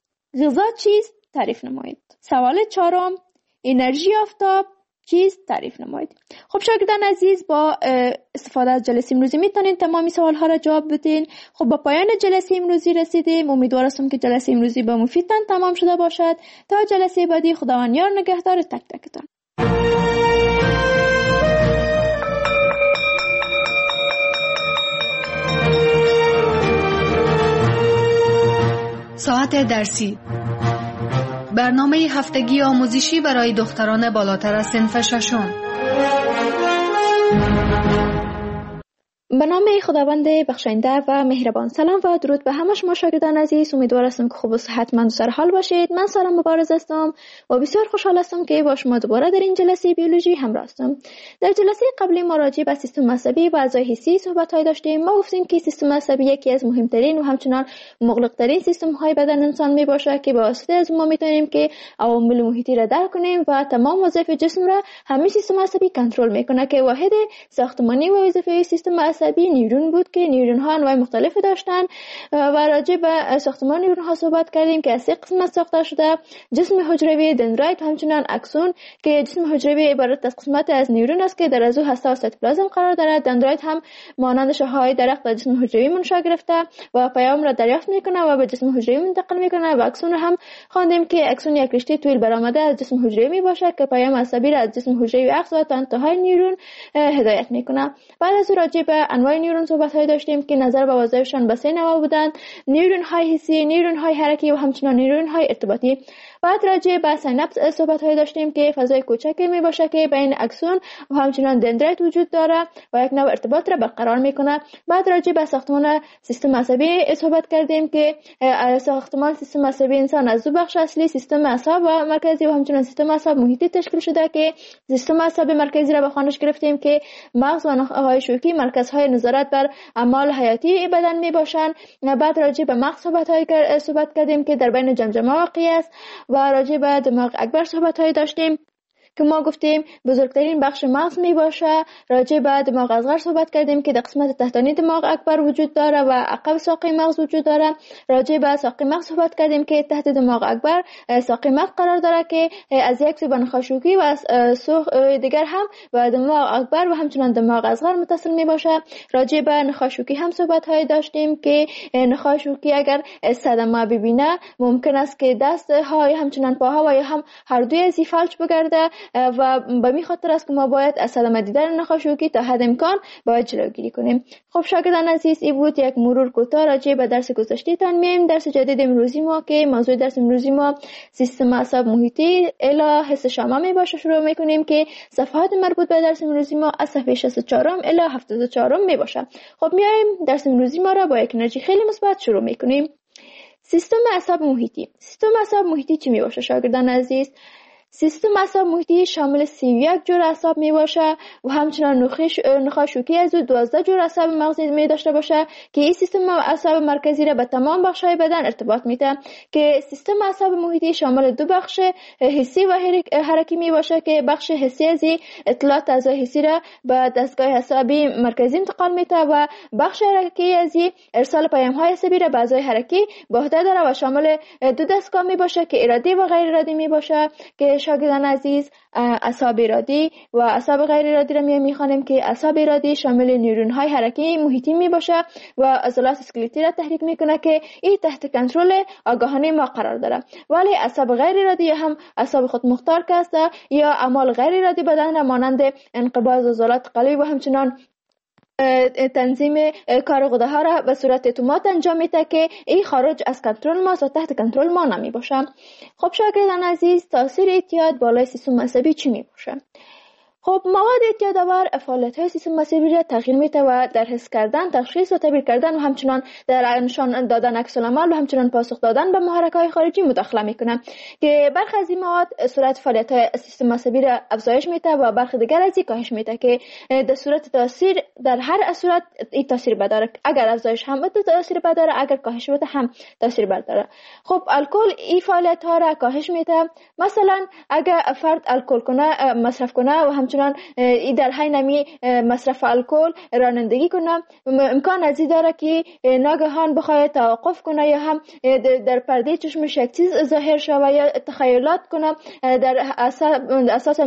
غذا چیست؟ تعریف نمایید. سوال چهارم، انرژی آفتاب چیست؟ تعریف نمایید. خب شاگردان عزیز، با استفاده از جلسه امروزی میتونین تمامی سوال ها را جواب بدین. خب با پایان جلسه امروزی رسیدیم. امیدوار هستم که جلسه امروزی با مفیدتان تمام شده باشد. تا جلسه بعدی، خداوند یار نگهدار تک تکتان. ساعت درسی، برنامه هفتگی آموزشی برای دختران بالاتر از صنف ششم. به نام خداوند بخشنده و مهربان. سلام و درود به همه شما شاگردان عزیز. امیدوار هستم که خوب و صحتمند و سر حال باشید. من سارا مبارز هستم و بسیار خوشحال هستم که با شما دوباره در این جلسه بیولوژی همراه هستم. در جلسه قبلی ما راجع به سیستم عصبی و اعضای حسی صحبت‌های داشتیم. ما گفتیم که سیستم عصبی یکی از مهمترین و همچنان مغلق‌ترین سیستم‌های بدن انسان میباشه که با واسطه از ما میتونیم که عوامل محیطی را درک کنیم و تمام وظایف جسم را همین سیستم عصبی کنترل میکنه که واحد ساختمانی و وظیفه سیستم عصبی نیورون بود که نیورون ها انواع مختلفی داشتن و راجع به ساختمان نیورون ها صحبت کردیم که از 3 قسمت ساخته شده: جسم حجروی، دندرایت، همچنین اکسون. که جسم حجروی عبارت از قسمت از نیورون است که در ازو هسته و سایتوپلازم قرار دارد. دندرایت هم مانند شاخه‌های درخت در جسم حجروی منشأ گرفته و پیام را دریافت میکنه و به جسم حجروی منتقل میکنه. و اکسون هم خواندیم که اکسون یک رشته طول برآمده از جسم حجروی میباشه که پیام عصبی را از جسم حجروی اخذ و تا انتهای نیورون هدایت میکنه. بعد از راجع به انواع نیورون صحبت‌های داشتیم که نظر به وظایفشان به 3 نوع بودند: نیورون های حسی، نیورون های حرکی و همچنین نیورون های ارتباطی. بعد راجع به سیناپس صحبت‌های داشتیم که فضای کوچکی میباشه که بین اکسون و همچنین دندرایت وجود داره و یک نوع ارتباط را برقرار میکنه. بعد راجع به ساختمان سیستم عصبی صحبت کردیم که ساختمان سیستم عصبی انسان از دو بخش اصلی، سیستم اعصاب و مرکزی و همچنین سیستم اعصاب محیطی تشکیل شده که سیستم اعصاب مرکزی را به خوانش گرفتیم که مغز و نخاع شوکی مرکزهای نظارت بر اعمال حیاتی بدن میباشند. بعد راجع به مغز صحبت کردیم که در بین جمجمه واقع است و راجع به دماغ اکبر صحبت‌های داشتیم که ما گفتیم بزرگترین بخش مغز می باشه. راجع به دماغ اصغر صحبت کردیم که در قسمت تحتانی دماغ اکبر وجود داره و عقب ساقه مغز وجود داره. راجع به ساقه مغز صحبت کردیم که تحت دماغ اکبر ساقه مغز قرار داره که از یک سو به نخاع شوکی و سو دیگر هم و دماغ اکبر و همچنین دماغ اصغر متصل می باشه. راجع به نخاع شوکی هم صحبت های داشتیم که نخاع شوکی اگر صدمه ببینه ممکن است که دست های همچنین پاها و یا هم هر دوی از فلج بگرده و به می خاطر است که ما باید از صدمه دیدن نخاشوکی تا حد امکان باید جلوگیری کنیم. خب شاگردان عزیز، این بود یک مرور کوتاه راجع به درس گذشته تان. میایم درس جدید امروزی ما که موضوع درس امروزی ما سیستم اعصاب محیطی الی حس شامه می باشه. شروع میکنیم که صفحات مربوط به درس امروزی ما از صفحه 64 الی 74 می باشه. خب میایم درس امروزی ما را با یک انرژی خیلی مثبت شروع میکنیم. سیستم اعصاب محیطی. سیستم اعصاب محیطی چی می باشه شاگردان عزیز؟ سیستم اعصاب محیطی شامل 31 جور اعصاب می باشه و همچنان نخاشوکی از 12 جور اعصاب مغزی می داشته باشه که این سیستم اعصاب مرکزی را به تمام بخش‌های بدن ارتباط میده که سیستم اعصاب محیطی شامل دو بخش حسی و حرکی می باشه که بخش حسی از اطلاعات اعضای حسی را به دستگاه عصبی مرکزی انتقال میده و بخش حرکی از ارسال پیام‌های عصبی را به اعضای حرکی به عهده داره و شامل دو دستگاه می باشه که ارادی و غیر ارادی می باشه که شاگردان عزیز اعصاب ارادی و اعصاب غیر ارادی را میخوانیم که اعصاب ارادی شامل نیورون های حرکی محیطی می باشه و عضلات اسکلتی را تحریک میکنه که این تحت کنترل آگاهانه ما قرار داره، ولی اعصاب غیر ارادی هم اعصاب خود مختار که است یا اعمال غیر ارادی بدن را مانند انقباض عضلات قلبی و همچنان تنظیم کار غده ها را به صورت اتومات انجام میده که این خارج از کنترل ما و تحت کنترل ما نمی باشه. خب شاگردان عزیز، تاثیر اعتیاد بالای سیستم عصبی چی می باشه؟ خب مواد اعتیادآور فعالیت‌های سیستم عصبی را تغییر میده و در حس کردن، تشخیص و تعبیر کردن و همچنان در نشان دادن عکس‌العمل و همچنان پاسخ دادن به محرک‌های خارجی مداخله میکنه که برخی از این مواد سرعت فعالیت‌های سیستم عصبی را افزایش میده و برخی دیگر از این کاهش میده که در صورت تاثیر در هر صورت این تاثیر بداره. اگر افزایش هم تاثیر بداره، اگر کاهش بده هم تاثیر بداره. خب الکل این فعالیت‌ها را کاهش میده. مثلا اگر فرد الکل کنه، مصرف کنه و همچنان در حین نمی مصرف الکل رانندگی کنه، امکان از این داره که ناگهان بخواد توقف کنه یا هم در پرده چشمش یک چیز ظاهر شود یا تخیلات کنه در اساس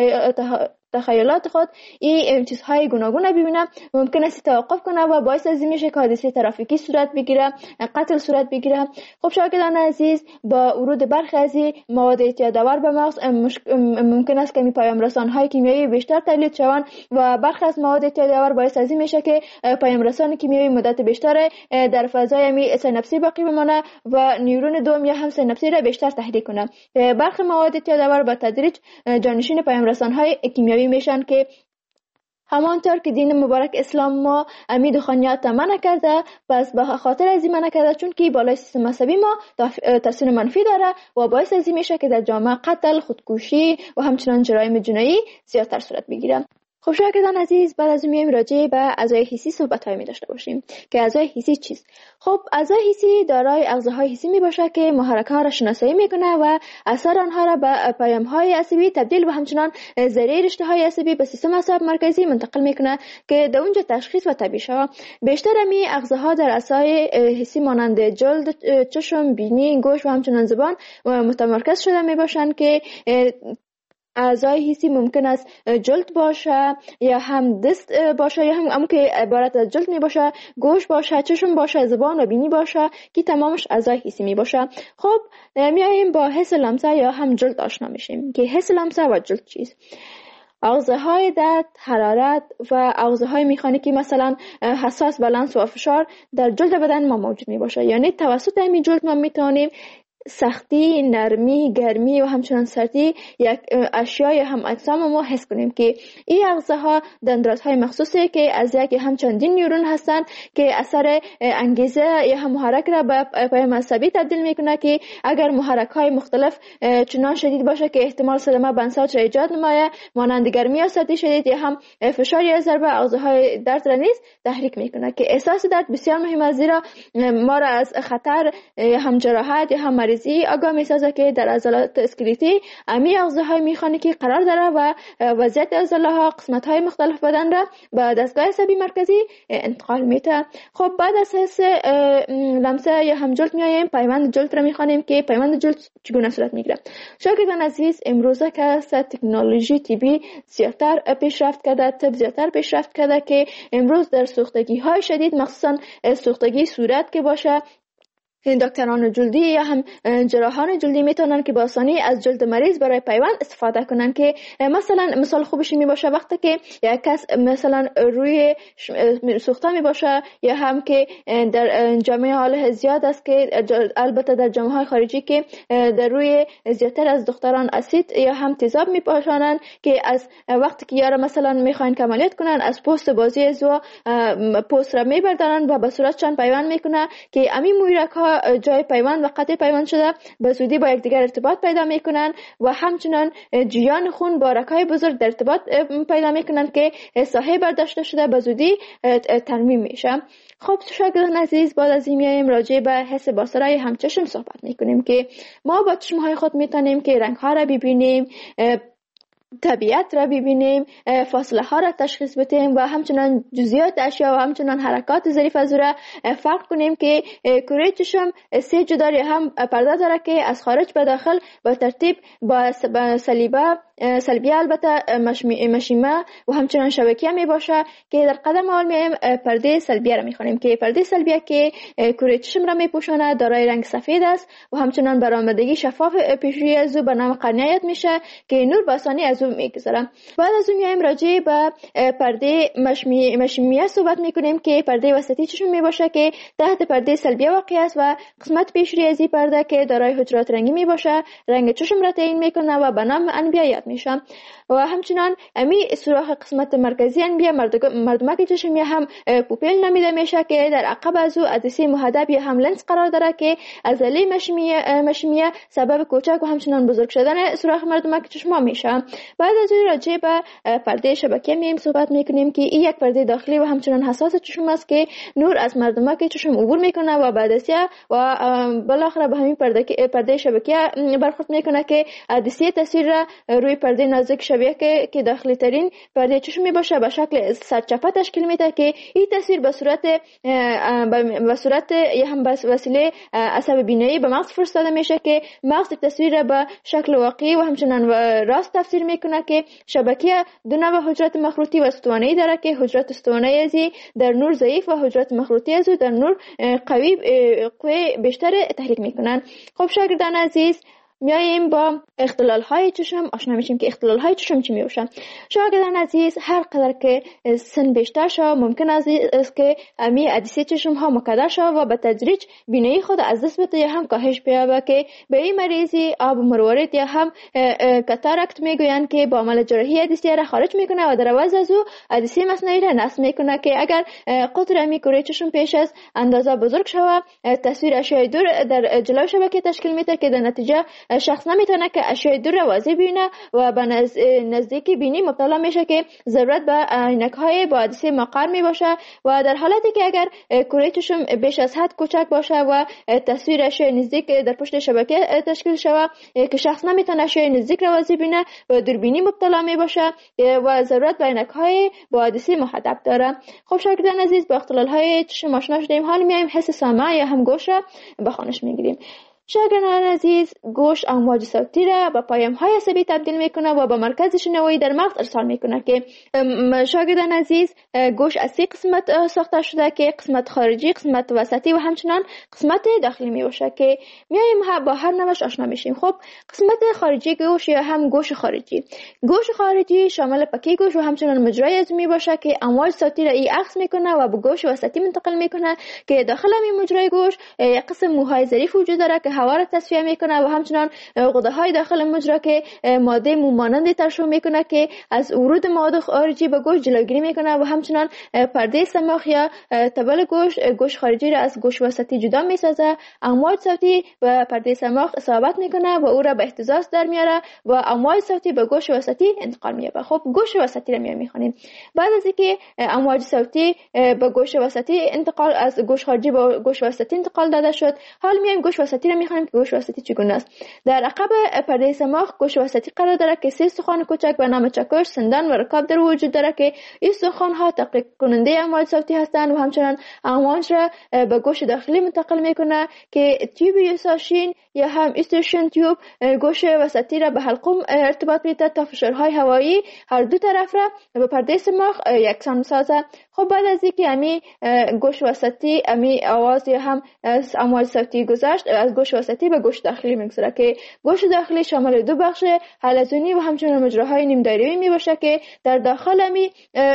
تخیلات خود این چیزهای گوناگون ببینه، ممکن است توقف کنه و باعث از این میشه که حادثه ترافیکی صورت بگیره، قتل صورت بگیره. خب شاگردان عزیز، با ورود برخی از مواد اعتیادآور به مغز ممکن است که پیام‌رسان‌های کیمیایی بیشتر تولید شوند و برخی از مواد اعتیادآور باعث از این میشه که پیام‌رسان کیمیایی مدت بیشتر در فضای سیناپسی باقی بمانه و نیورون دوم یا هم سیناپسی را بیشتر تحریک کنه. برخی مواد اعتیادآور به تدریج جانشین پیام‌رسان‌های کیمیایی میشن که همانطور که دین مبارک اسلام ما امی دخانیات منع کرده، پس به خاطر از این منع کرده چون که بالای سیستم عصبی ما تاثیر منفی داره و باعث از این میشه که در جامعه قتل، خودکشی و همچنان جرایم جنایی زیادتر صورت بگیره. خب شاگردان عزیز، بعد از اون میایم راجع به اعضای حسی صحبت‌های می داشته باشیم که اعضای حسی چیست؟ خب اعضای حسی دارای اغزاهای حسی می باشه که محرک‌ها را شناسایی میکنه و اثر آنها را به پیام‌های عصبی تبدیل و همچنان ذریعه رشته‌های عصبی به سیستم اعصاب مرکزی منتقل میکنه که در اونجا تشخیص و تعبیر شود. بیشتر می اغزاها در اعضای حسی مانند جلد، چشم، بینی، گوش و همچنان زبان متمرکز شده می باشند که اعضای حسی ممکن است جلد باشه یا هم دست باشه یا هم که عبارت از جلد می باشه، گوش باشه، چشم باشه، زبان و بینی باشه که تمامش اعضای حسی می باشه. خب میایم با حس لمسه یا هم جلد آشنا میشیم که حس لمسه و جلد چیست. اغزاهای درد، حرارت و اغزاهای مکانیکی مثلا حساس به لمس و فشار در جلد بدن ما موجود می باشه. یعنی توسط همین جلد ما میتونیم سختی، نرمی، گرمی و همچنان سردی یک اشیا یا هم اجسام ما حس کنیم که این اغزاها دندانهای مخصوصی که از یک هم چندین نیورون هستند که اثر انگیزه یا هم محرک را به پیام عصبی تبدیل میکنه که اگر محرک های مختلف چنان شدید باشه که احتمال صدمه بنساج را ایجاد نمایه، مانند گرمی یا سردی شدید یا هم فشار یا ضربه، اغزاهای درد را نیز تحریک میکنه که احساس درد بسیار مهم است، زیرا ما را از خطر یا هم جراحت یا هم آگاه می‌سازه که در عضلات اسکلتی امی اغزاهای میخانیکی قرار داره و وضعیت عضله‌ها قسمت‌های مختلف بدن را به دستگاه عصبی مرکزی انتقال میده. خب بعد از حس لمسه یا هم جلد میایم پیوند جلد را میخوانیم که پیوند جلد چگونه صورت میگیره. شاگردان عزیز، امروزه که تکنولوژی طبی زیادتر پیشرفت کرده، طب زیادتر پیشرفت کرده که امروز در سوختگی‌های شدید، مخصوصا سوختگی صورت که باشه دکتران جلدی یا هم جراحان جلدی میتونن که با آسانی از جلد مریض برای پیوند استفاده کنن که مثلا مثال خوبش می باشه وقتی که یک کس مثلا روی سوخته می باشه یا هم که در جامعه حال زیاد است که البته در جامعه های خارجی که در روی زیادتر از دختران اسید یا هم تیزاب می پاشانن که از وقتی که یارا مثلا میخواین که عملیات کنن از پوست بازی زو پوست را میبردارن و به صورت چند پیوند میکنه که امی مویرک ها جای پیوند و قطع پیوند شده به زودی با یکدیگر ارتباط پیدا میکنن و همچنان جریان خون با رگ‌های بزرگ در ارتباط پیدا میکنن که ساحه برداشته شده به زودی ترمیم میشه. خب شاگردان عزیز، بعد از این میایم راجع به حس بصری همچشم صحبت میکنیم که ما با چشمهای خود میتونیم که رنگ ها را ببینیم، طبیعت را ببینیم، فاصله ها را تشخیص بدیم و همچنان جزئیات اشیا و همچنان حرکات ظریف از را فرق کنیم که کره چشم سه جدار هم پرده داره که از خارج به داخل با ترتیب با سلبیه البته مشیمه و همچنان شبکیه می باشه که در قدم اول میایم پرده سلبیه را میخوانیم که پرده سلبیه که کره چشم را میپوشانه دارای رنگ سفید است و همچنان برآمدگی شفاف پیشروی از او به نام قرنیه یاد میشه که نور به آسانی از او میگذره. بعد از اون میایم راجع به پرده مشیمیه صحبت میکنیم که پرده وسطی چشم می باشه که تحت پرده سلبیه واقع است و قسمت پیشروی از این پرده که دارای حجرات رنگی می باشه رنگ چشم را تعیین میکنه و به نام انبیه یاد میشه. و همچنان امی سوراخ قسمت مرکزی انبیه مردمک چشمی هم پوپیل نامیده میشه که در عقب از او عدسه محدب یا هم لنز قرار داره که عضله مشیمیه سبب کوچک و همچنان بزرگ شدن سوراخ مردمک چشم میشه. بعد از این راجع به پرده شبکیه میم صحبت میکنیم که این یک پرده داخلی و همچنان حساس چشم است که نور از مردمک چشم عبور میکنه و بعد از و بالاخره به همین پرده شبکیه برخورد میکنه که عدسه تصویر را روی پرده نازک شبیه که داخلی ترین پرده چشم می باشه به شکل سرچپه تشکیل میده که این تصویر به صورت یا هم به وسیله عصب بینایی به مغز فرستاده میشه که مغز تصویر را به شکل واقعی و همچنان راست تفسیر میکنه که شبکیه دو نوع حجرات مخروطی و استوانه‌ای داره که حجرات استوانه‌ای ازی در نور ضعیف و حجرات مخروطی ازو در نور قوی بیشتر تحریک میکنن. خب شاگردان عزیز، میاییم با اختلال های چشم آشنا میشیم که اختلال های چشم چی میباشن. شاگردان عزیز، هر قدر که سن بیشتر شد ممکن است که امی عدسه چشم ها مکدر شد و به تدریج بینایی خود از دست بده یا هم کاهش بیابه که به این مریضی آب مروارید یا هم کاتاراکت میگویند که با عمل جراحی عدسه را خارج میکنه و در عوض از او عدسه مصنوعی را نصب میکنه که اگر قطر امی کره چشم پیش از اندازه بزرگ شود تصویر اشیاء دور در جلو شبکه تشکیل میده که در نتیجه شخص نمیتونه که اشیاء دور را واضح ببینه و به نزدیکی بینی مبتلا میشه که ضرورت به عینک‌های با عدسه مقر می باشه و در حالتی که اگر کره چشم بیش از حد کوچک باشه و تصویر اشیاء نزدیک در پشت شبکه تشکیل شود که شخص نمیتونه اشیاء نزدیک را واضح ببینه و دوربینی مبتلا می باشه و ضرورت به عینک‌های با عدسه محدب داره. خب شاگردان عزیز، با اختلال‌های چشم آشنا شدیم. حالا میایم حس سامع یا هم گوش را به خوانش میگیریم. شاگردان عزیز، گوش امواج صوتی را به پیام‌های عصبی تبدیل میکنه و به مرکز شنوایی در مغز ارسال میکنه که شاگردان عزیز، گوش از 3 قسمت ساخته شده که قسمت خارجی، قسمت وسطی و همچنان قسمت داخلی میباشه که میایم با هر نوعش آشنا میشیم. خب قسمت خارجی گوش یا هم گوش خارجی شامل پکی گوش و همچنان مجرای از میباشه که امواج صوتی را عکس میکنه و به گوش وسطی منتقل میکنه که داخل این مجرای گوش یک قسم موهای ظریف وجود داره که هوا را تصفیه میکنه و همچنان غده های داخل مجرا که ماده مومانندی ترشح میکنه که از ورود مواد خارجی به گوش جلوگیری میکنه و همچنان پرده سماخ یا تبل گوش خارجی را از گوش وسطی جدا میسازه. امواج صوتی به پرده سماخ اصابت میکنه و او را به اهتزاز در میاره و امواج صوتی به گوش وسطی انتقال مییابه. خب گوش وسطی را میخوانیم. بعد از اینکه امواج صوتی به گوش وسطی انتقال از گوش خارجی به گوش وسطی انتقال داده شد، حال میایم گوش وسطی را میخوانیم که گوش وسطی چگونه است. در عقب پرده سماخ گوش وسطی قرار دارد که 3 استخوان کوچک به نام چکش، سندان و رکاب در وجود دارد که این استخوان ها تقلیق کننده امواج صوتی هستند و همچنان امواج را به گوش داخلی منتقل میکنه که تیوب یوساشین یا هم استیشن تیوب گوش وسطی را به حلقوم ارتباط میده تا فشارهای هوایی هر دو طرف را به پرده سماخ یکسان سازه. خب بعد از اینکه امی گوش وسطی امی آواز یا هم از امواج صوتی گذشت، از گوش وسطی به گوش داخلی میگذره که گوش داخلی شامل 2 بخش حلزونی و همچنان مجراهای نیم دایره‌ای میباشه که در داخل امی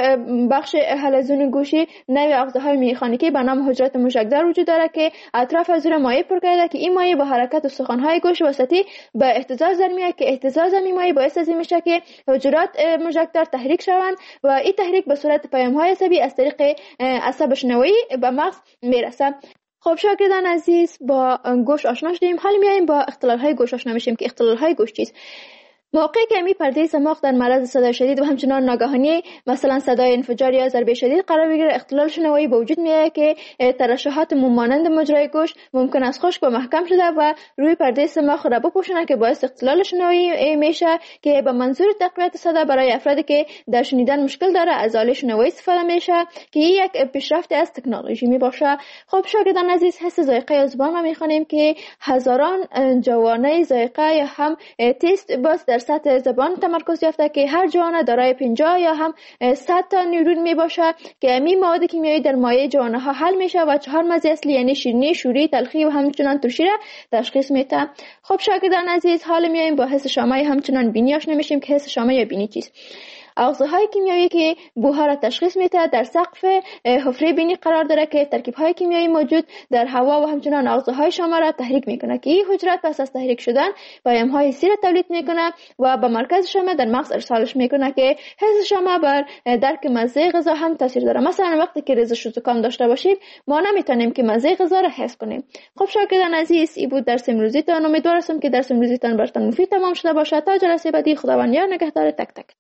بخش حلزون گوشی نوع اغذاهای میخانیکی به نام حجرات موشکدار وجود داره که اطراف از اون مایع پر کرده که این مایع با حرکت استخوان‌های گوش وسطی به اهتزاز در میاد که اهتزاز این مایع باعث از این میشه که حجرات موشکدار تحریک شوند و این تحریک به صورت پیام‌های عصبی از طریق عصب شنوایی به مغز میرسه. خب شاگردان عزیز، با گوش آشنا شدیم، حالا میایم با اختلال‌های گوش آشنا میشیم که اختلال‌های گوش چیست. موقعی که می پرده سماق در معرض صدای شدید و همچنان ناگهانی مثلا صدای انفجار یا ضربه شدید قرار بگیره، اختلال شنوایی به وجود میاد که ترشحات مانند مجرای گوش ممکن است خشک و محکم شده و روی پرده سماق را بپوشونه که باعث اختلال شنوایی میشه که به منظور تقویت صدا برای افرادی که در شنیدن مشکل داره از آله شنوایی استفاده میشه که یک پیشرفت از تکنولوژی می باشه. خب شاگردان عزیز، حس ذائقه زبان ما میخوانیم که هزاران جوانه ذائقه یا هم تست باز در سطح زبان تمرکز یافته که هر جوانه دارای 50 یا هم 100 تا نیورون می باشه که امی مواد کیمیایی در مایع جوانه ها حل میشه و 4 مزه اصلی یعنی شیرینی، شوری، تلخی و همچنان ترشی را تشخیص میده. خب شاگردان عزیز، حالا میایم با حس شامه همچنان بینی آشنا میشیم که حس شامه یا بینی چیست. اغذاهای کیمیایی که بوها را تشخیص میده در سقف حفره بینی قرار داره که ترکیب‌های کیمیایی موجود در هوا و همچنان اغذاهای شما را تحریک میکنه که این حجرات پس از تحریک شدن پیام‌های حسی را تولید میکنه و به مرکز شما در مغز ارسالش میکنه که حس شما بر درک مزه غذا هم تاثیر داره. مثلا وقتی که ریزش و زکام داشته باشیم ما نمیتونیم که مزه غذا را حس کنیم. خب شاگردان عزیز، این بود درس امروزیتان. امیدوار هستم که درس امروزیتان براتون مفید تمام شده باشه. تا جلسه بعدی، خداوند یار نگهدار تک تک.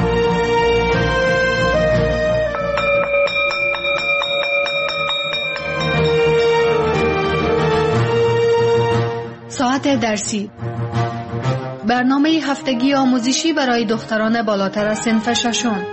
ساعت درسی، برنامه هفتگی آموزشی برای دختران بالاتر از صنف ششم.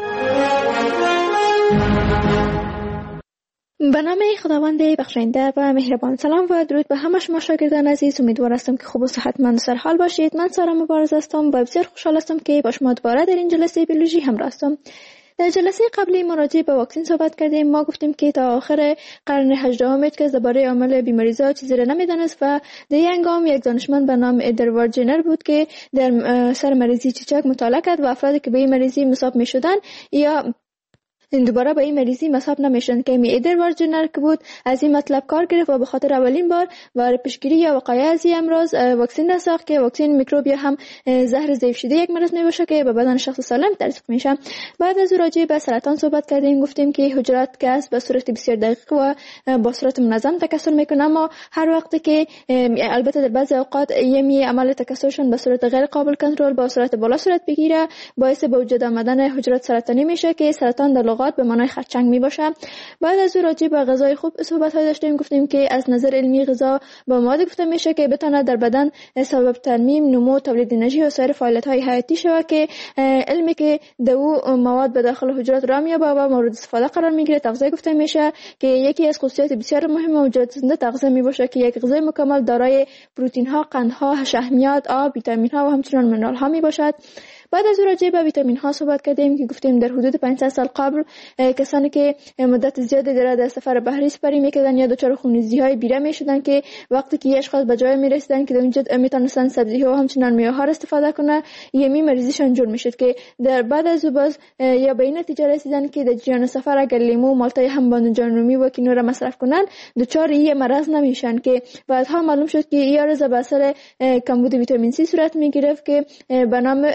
به نام خداوند بخشنده و مهربان. سلام و درود به همه شما شاگردان عزیز. امیدوار هستم که خوب و صحتمند و سرحال باشید. من سارا مبارز هستم و بسیار خوشحال هستم که با شما دوباره در این جلسه بیولوژی همراه هستم. در جلسه قبلی ما راجع به واکسن صحبت کردیم. ما گفتیم که تا آخر قرن 18 کس درباره عامل بیماری‌ها چیزی را نمی‌دانست و در این هنگام یک دانشمند به نام ادوارد جنر بود که در سر مریضی چیچک مطالعه کرد و افرادی که به این مریضی مصاب می‌شدند یا دوباره به این مریضی مصاب نمیشن که ادوارد جنر که بود از این مطلب کار گرفت و به خاطر اولین بار برای پیشگیری یا وقایع از این امراض واکسن ساخت که واکسن میکروب یا هم زهر ضعیف شده یک مرض میباشه که به بدن شخص سالم تزریق میشه. بعد از راجع به سرطان صحبت کردیم. گفتیم که حجرات که به صورت بسیار دقیق و با صورت منظم تکثر میکنه، اما هر وقتی که البته در بعضی اوقات یمی عمل تکثرشون به صورت غیر قابل کنترل با صورت بالا صورت بگیره، باعث به وجود آمدن حجرات سرطانی میشه که سرطان در به معنای خرچنگ می باشه. بعد از او راجع به غذای خوب صحبت های داشتیم. گفتیم که از نظر علمی غذا با مواد گفته میشه که بتونه در بدن سبب ترمیم، نمو، تولید انرژی و سایر فعالیت های حیاتی شود که علمی که دو مواد به داخل حجرات را میابه و مورد استفاده قرار میگیره تغذیه گفته میشه که یکی از خصوصیات بسیار مهم موجودات زنده تغذیه می باشه که یک غذای مکمل دارای پروتئین ها، قندها، شحمیات، آب، ویتامین ها و همچنین منرال ها می باشد. بعد از راجع به ویتامین ها صحبت کردیم که گفتیم در حدود 500 سال قبل کسانی که مدت زیادی در سفر بحری سپری میکردن یا دچار خونریزی های بیره میشدن که وقتی که اشخاص به جای میرسیدن که در اونجا میتونستن سبزی ها و همچنین میوه ها استفاده کنه، یمی مریضیشون جور میشد که در بعد از باز یا به این نتیجه رسیدن که در جریان سفر اگر لیمو، مالتا هم بادمجان رومی و کینو را مصرف کنن دچار این مرض نمیشن که بعدها معلوم شد که این عرض به اثر کمبود ویتامین سی صورت میگرفت که به نام اسکوربی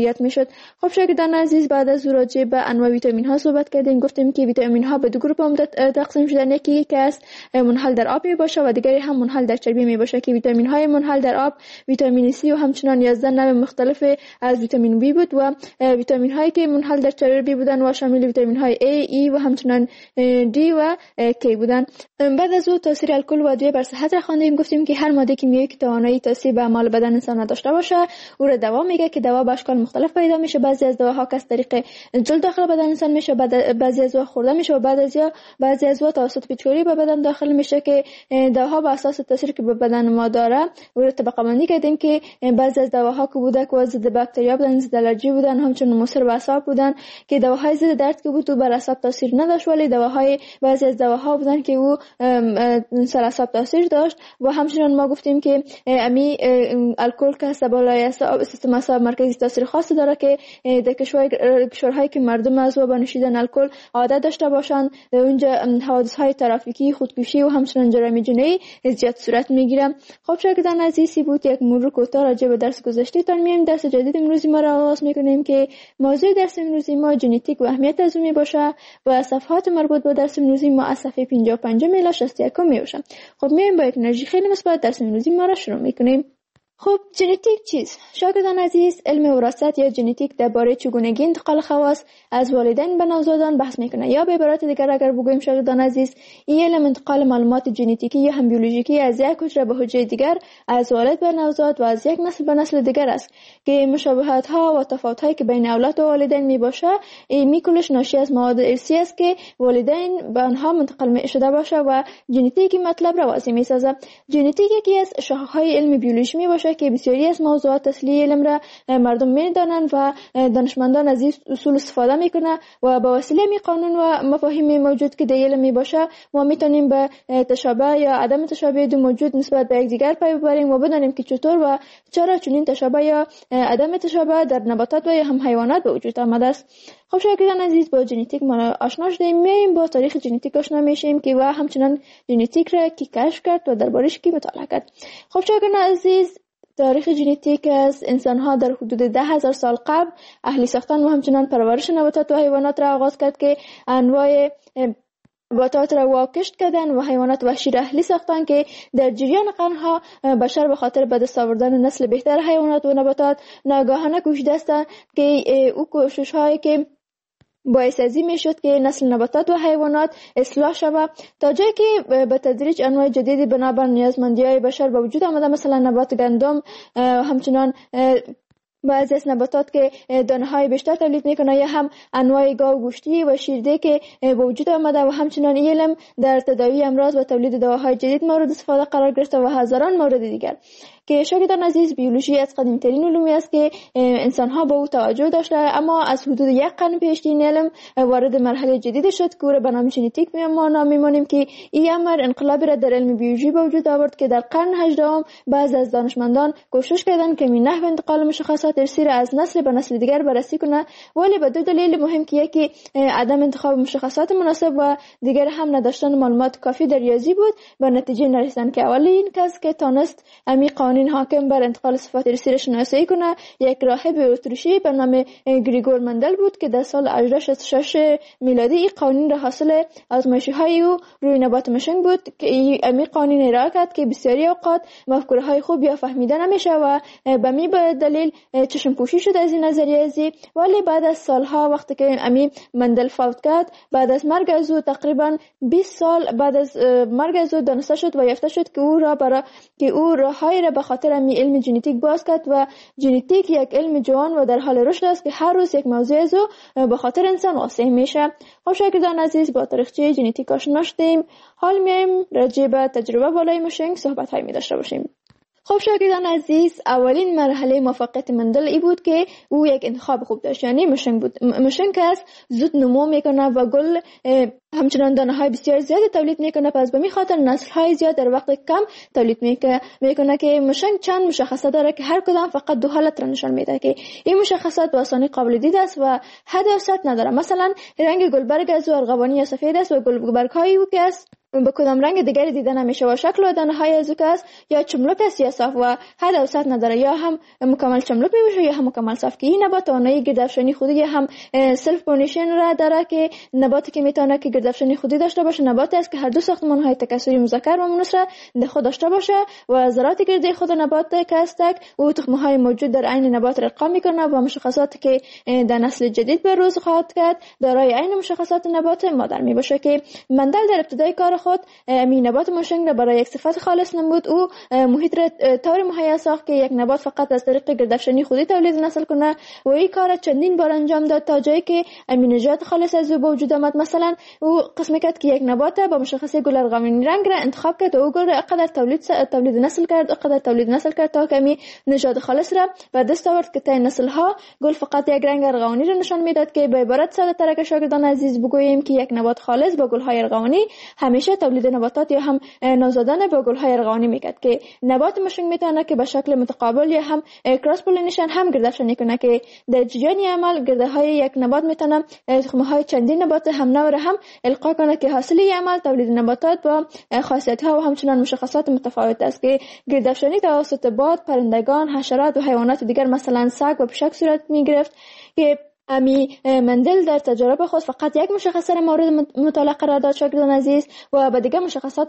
مدیریت میشد. خب شاگردان عزیز، بعد از راجع به انواع ویتامین ها صحبت کردیم. گفتیم که ویتامین ها به دو گروه عمده تقسیم شدن. یکی است منحل در آب می باشه و دیگری هم منحل در چربی می باشه که ویتامین های منحل در آب ویتامین C و همچنان 11 نوع مختلف از ویتامین B بود و ویتامین هایی که منحل در چربی بودن و شامل ویتامین های A، E و همچنان D و K بودن. بعد از او تاثیر الکل و ادویه بر صحت را خواندیم. گفتیم که هر ماده کیمیایی که توانایی تاثیر به اعمال بدن انسان نداشته باشه او را دوا میگه که دوا به اشکال مختلف پیدا میشه. بعضی از دواها که از طریق جلد داخل بدن انسان میشه، بعضی از دوا خورده میشه و بعضی از دوا توسط پیچکاری به بدن داخل میشه که دواها به اساس تاثیری که به بدن ما داره او را طبقه بندی کردیم که بعضی از دواها که بوده که ضد باکتریا بودن، ضد الرژی بودن، همچنین مضر به اعصاب بودن که دواهای ضد درد که بود و بر اعصاب تاثیر نداشت، ولی بعضی از دواها بودن که او سر اعصاب تاثیر داشت. و همچنین ما گفتیم که امی الکل که بالای سیستم اعصاب مرکزی تاثیر خاصی داره که در کشورهایی که مردم از و به نوشیدن الکل عادت داشته باشند اونجا حوادث‌های ترافیکی، خودکشی و همچنین جرایم جنایی زیاد صورت میگیره. خب شاگردان عزیز، بود یک مرور کوتاه راجع به درس گذشته تان میایم. درس جدید امروزی ما را آغاز میکنیم که موضوع درس امروزی ما ژنتیک و اهمیت از اون باشه و صفحات مربوط به درس امروزی ما از صفحه 55 الی 61 میشه. خب میایم با یک انرژی خیلی مثبت درس امروزی ما را شروع میکنیم. خب ژنتیک چیست؟ شاگردان عزیز، علم وراثت یا ژنتیک درباره چگونگی انتقال خواص از والدین به نوزادان بحث میکنه. یا به عبارت دیگر اگر بگوییم شاگردان عزیز، این علم انتقال معلومات ژنتیکی یا هم بیولوژیکی از یک حجره به حجره دیگر، از والد به نوزاد و از یک نسل به نسل دیگر است که مشابهت ها و تفاوت هایی که بین اولاد و والدین می باشه این کلش ناشی از مواد ارثی است که والدین به آنها منتقل شده باشه و ژنتیک مطلب را واضح میسازه. ژنتیک یکی از شاخه‌های علم بیولوژی می باشه که بسیاری از موضوعات اصلی علم را مردم میدانند و دانشمندان از این اصول استفاده میکنه و با وسیله می قانون و مفاهیم موجود که در علم می باشه ما میتونیم به تشابه یا عدم تشابه دو موجود نسبت به یکدیگر پی ببریم و بدانیم که چطور و چرا چنین تشابه یا عدم تشابه در نباتات و یا هم حیوانات به وجود آمده است. خب شاگردان عزیز، با ژنتیک ما آشنا شدیم. میایم با تاریخ ژنتیک آشنا میشیم که و همچنان ژنتیک را کی کشف کرد و دربارش کی مطالعه کرد. خب شاگردان عزیز، تاریخ ژنتیک از انسان‌ها در حدود 10,000 سال قبل اهلی ساختن و همچنان پرورش نباتات و حیوانات را آغاز کرد که انواع نباتات را واکشت کردن و حیوانات وحشی را اهلی ساختن که در جریان قرنها بشر به خاطر به دست آوردن نسل بهتر حیوانات و نباتات ناگهانه کوشیده است که او کوشش‌هایی که باعث ازی میشد که نسل نباتات و حیوانات اصلاح شود تا جایی که به تدریج انواع جدیدی بنابر نیازمندی‌های بشر به وجود آمده. مثلا نبات گندم، همچنان بعضی از نباتات که دانه‌های بیشتر تولید میکنه یا هم انواع گاو گوشتی و شیرده که به وجود آمده و همچنان علم در تداوی امراض و تولید دواهای جدید مورد استفاده قرار گرفته و هزاران مورد دیگر که شاگردان عزیز بیولوژی از قدیمی‌ترین علومی است که انسان‌ها به او توجه داشته، اما از حدود یک قرن پیش این علم وارد مرحله جدیدی شد که او را به نام ژنتیک می‌مانیم که این امر انقلابی را در علم بیولوژی به وجود آورد که در قرن 18 بعضی از دانشمندان کوشش کردند که نحو انتقال مشخصات ارثی را از نسل به نسل دیگر بررسی کنند، ولی به دو دلیل مهم که یکی عدم انتخاب مشخصات مناسب و دیگر هم نداشتن معلومات کافی در ریاضی بود، به نتیجه نرسیدند که اولین کس که تونست امی قوانین حاکم بر انتقال صفات ارثی را شناسایی کنه یک راهب اتریشی به نام گریگور مندل بود که در سال 1866 میلادی این قوانین را حاصل آزمایش‌های او روی نبات مشنگ بود که امی قوانین ارائه کرد که بسیاری اوقات مفکوره‌های خوب یا فهمیده نمیشه و به می دلیل چشم پوشی شد از این نظریه ازی. ولی بعد از سالها وقتی که امی مندل فوت کرد، بعد از مرگ از او تقریبا 20 سال بعد از مرگ از او دانسته شد و یافته شد که او راههایی را به خاطر امی علم ژنتیک باز کرد و ژنتیک یک علم جوان و در حال رشد است که هر روز یک موضوع از او به خاطر انسان واضح میشه. خب شاگردان عزیز، با تاریخچه ژنتیک آشنا شدیم. حال میایم راجع به تجربه بالای مشنگ صحبت می داشته باشیم. خب شاگردان عزیز، اولین مرحله موفقیت مندل ای بود که او یک انتخاب خوب داشت، یعنی مشنگ بود. مشنگ است زود نمو میکنه و گل همچنان دانه های بسیار زیادی تولید میکنه، پس به می خاطر نسل های زیاد در وقت کم تولید میکنه که مشنگ چند مشخصات داره که هر کدام فقط دو حالت را نشان میده که این مشخصات به آسانی قابل دید است و حد و سطح نداره. مثلا رنگ گلبرگ از ارغوانی یا سفید است و گلبرگ های او که است به کدام رنگ دیگری دیده نمیشه و شکل و دانه‌های زوکاس یا چملک است یا صاف و حد و سطح نداره، یا هم مکمل چملک میشه یا هم مکمل صاف. که این نبات توانایی گردافشانی خودی هم سلف پولینیشن را داره که نباتی که میتونه که گردافشانی خودی داشته باشه نباتی است که هر دو ساختمان‌های تکثری مذکر و مؤنث را در خود داشته باشه و ذرات گردی خود نبات کاستک و تخم‌های موجود در عین نبات را ارقام میکنه و مشخصاتی که در نسل جدید به روز خواهد کرد دارای عین مشخصات نبات مادر میباشه. که مندل در ابتدای کار خود می نبات موشنگ را برای یک صفت خالص نمود. او محیط را طور مهیا ساخت که یک نبات فقط از طریق گردافشانی خودی تولید نسل کنه و این کار چندین بار انجام داد تا جایی که امینوژات خالص از او به وجود آمد. مثلا او قسم کرد که یک نبات با مشخصه گل ارغوانی رنگ را انتخاب کرد و او گل را قدر تولید نسل کرد تا کمی نژاد خالص را به دست آورد که تا نسل ها گل فقط یک رنگ ارغوانی را نشان میداد. که به عبارت ساده تر که شاگردان عزیز بگوییم که یک نبات خالص با گل های ارغوانی همیشه تولید نباتات یا هم نوزادان با گل های ارغوانی میکرد. که نبات موشنگ میتونه که به شکل متقابل یا هم کراس پولینیشن هم گردافشانی کنه که در جریان عمل گرده های یک نبات میتونه تخمه های چندین نبات هم نوع را هم القا کنه که حاصل عمل تولید نباتات با خاصیت ها و همچنان مشخصات متفاوت است. که گردافشانی توسط باد، پرندگان، حشرات و حیوانات دیگر مثلا سگ و پشک صورت میگرفت. که مندل در تجربه خود فقط یک مشخصه را مورد مطالعه قرار داد شاگردان عزیز و به دیگر مشخصات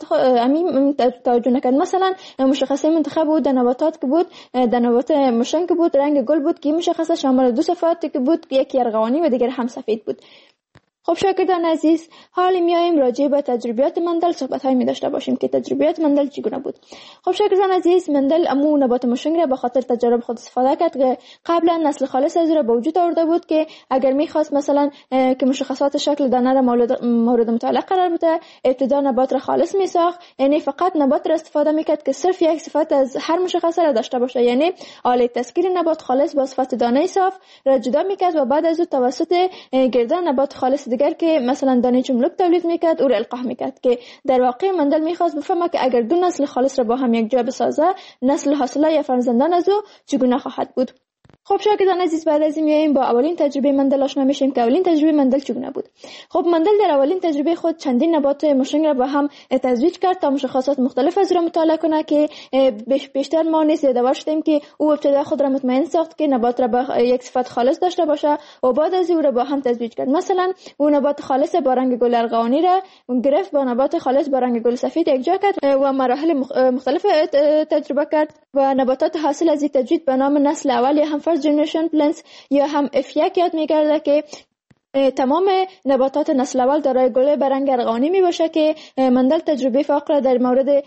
توجه نکرد. مثلا مشخصه منتخب بود در نباتات که بود در نبات موشنگ بود رنگ گل بود که مشخصه شامل دو صفات که بود یکی ارغوانی و دیگر هم سفید بود. خب شاگردان عزیز حالا میایم راجع به تجربیات مندل صحبت‌های می داشته باشیم که تجربیات مندل چگونه بود. خب شاگردان عزیز مندل امو نبات موشنگ را به خاطر تجربه خود استفاده کرد که قبلا نسل خالص از او را به وجود آورده بود که اگر می‌خواست مثلا که مشخصات شکل دانه را مورد مطالعه قرار بده ابتدا نبات را خالص می‌ساخت، یعنی فقط نبات را استفاده می‌کرد که صرف یک صفت از هر مشخصه را داشته باشه، یعنی آله تسکیر نبات خالص با صفت دانه صاف را جدا می‌کرد و بعد از او توسط گردان نبات خالص دیگر که مثلا دانه چملک تولید میکرد او را القاح میکرد. که در واقع مندل میخواست بفهمه که اگر دو نسل خالص را با هم یک جا بسازه نسل حاصله یا فرزندان از او چگونه خواهد بود. خب شاگردان عزیز بعد از این میایم با اولین تجربه مندل آشنا میشیم که اولین تجربه مندل چگونه بود. خب مندل در اولین تجربه خود چندین نبات موشنگ را با هم تزویج کرد تا مشخصات مختلف از را مطالعه کنه که بیشتر ما نیز یادآور شدیم که او ابتدا خود را مطمئن ساخت که نبات را با یک صفت خالص داشته باشه و بعد از او را با هم تزویج کرد. مثلا او نبات خالص با رنگ گل ارغوانی را گرفت با نبات خالص با رنگ گل سفید یکجا کرد و مراحل مختلف تجربه کرد و نباتات حاصل از این تجوید به نام نسل اول یا هم فرست جنریشن پلنتس یا هم F1 یاد می‌گرده که تمام نباتات نسل اول دارای گل به رنگ ارغوانی می باشه. که مندل تجربه فاقره در مورد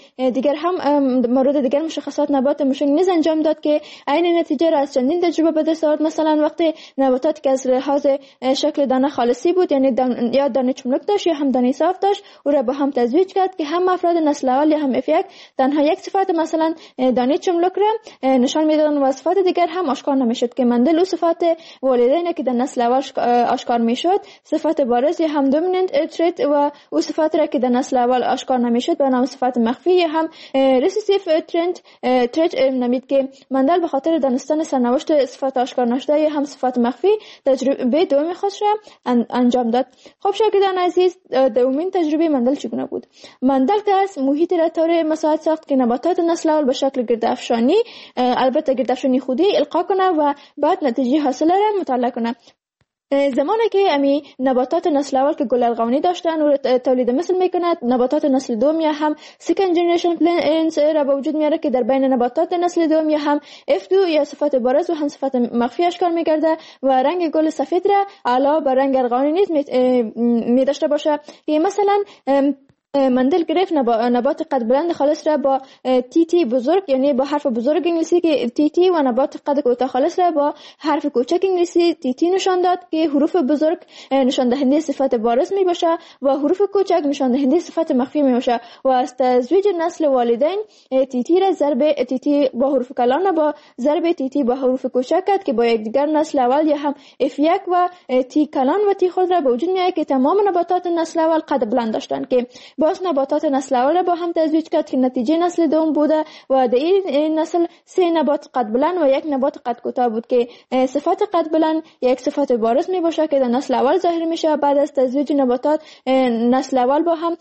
دیگر مشخصات نبات موشنگ نیز انجام داد که عین نتیجه را از چندین تجربه به دست آورد. مثلا وقتی نباتاتی که از لحاظ شکل دانه خالصی بود یعنی یا دانه چملک داشت یا هم دانه صاف داشت او را با هم تزویج کرد که هم افراد نسل اول یا هم F1 تنها یک صفت مثلا دانه چملک را نشان میدادند و صفات دیگر هم آشکار نمیشد. که مندل او صفات والدین که در نسل اول آشکار میشد صفات بارز یا هم دومیننت تریت و او صفات را که در نسل اول آشکار نمیشد به نام صفات مخفی یا هم ریسیسیف تریت نامید. که مندل به خاطر دانستن سرنوشت صفات آشکار نشده یا هم صفات مخفی تجربه دومی خودش را انجام داد. خب شاگردان عزیز دومین تجربه مندل چگونه بود؟ مندل که از محیط را طور مساعد ساخت که نباتات نسل اول به شکل گردافشانی البته گردافشانی خودی القا کنه و بعد نتیجه حاصله را مطالعه کنه. زمانی که امی نباتات نسل اول که گل ارغوانی داشتن و تولید مثل میکند نباتات نسل دوم یا هم سکند جنریشن پلنتس را به وجود میاره که در بین نباتات نسل دوم یا هم F2 یا صفات بارز و هم صفات مخفی اشکال میگرده و رنگ گل سفید را علاوه بر رنگ ارغوانی نیز می داشته باشه. که مثلا مندل گرفت نبات قد بلند خالص را با تی بزرگ یعنی با حرف بزرگ انگلیسی که تی و نبات قد کوتاه خالص را با حرف کوچک انگلیسی تی نشان داد که حروف بزرگ نشان دهنده صفت بارز می باشه و حروف کوچک نشان دهنده صفت مخفی می باشه. و از تزویج نسل والدین تی را ضرب تی با حروف کلان با ضرب تی با حروف کوچک کرد که با یکدیگر نسل اول یا هم F1 و تی کلان و تی خود را به وجود میاره که تمام نباتات نسل اول قد بلند داشتند. که با باز نباتات نسل اول با هم تزویج کرد که نتیجه نسل دوم بوده و در این نسل 3 نبات قد بلند و 1 نبات قد کوتاه بود که صفت قد بلند یک صفت بارز می باشه که در نسل اول ظاهر میشه. بعد از تزویج نباتات نسل اول با هم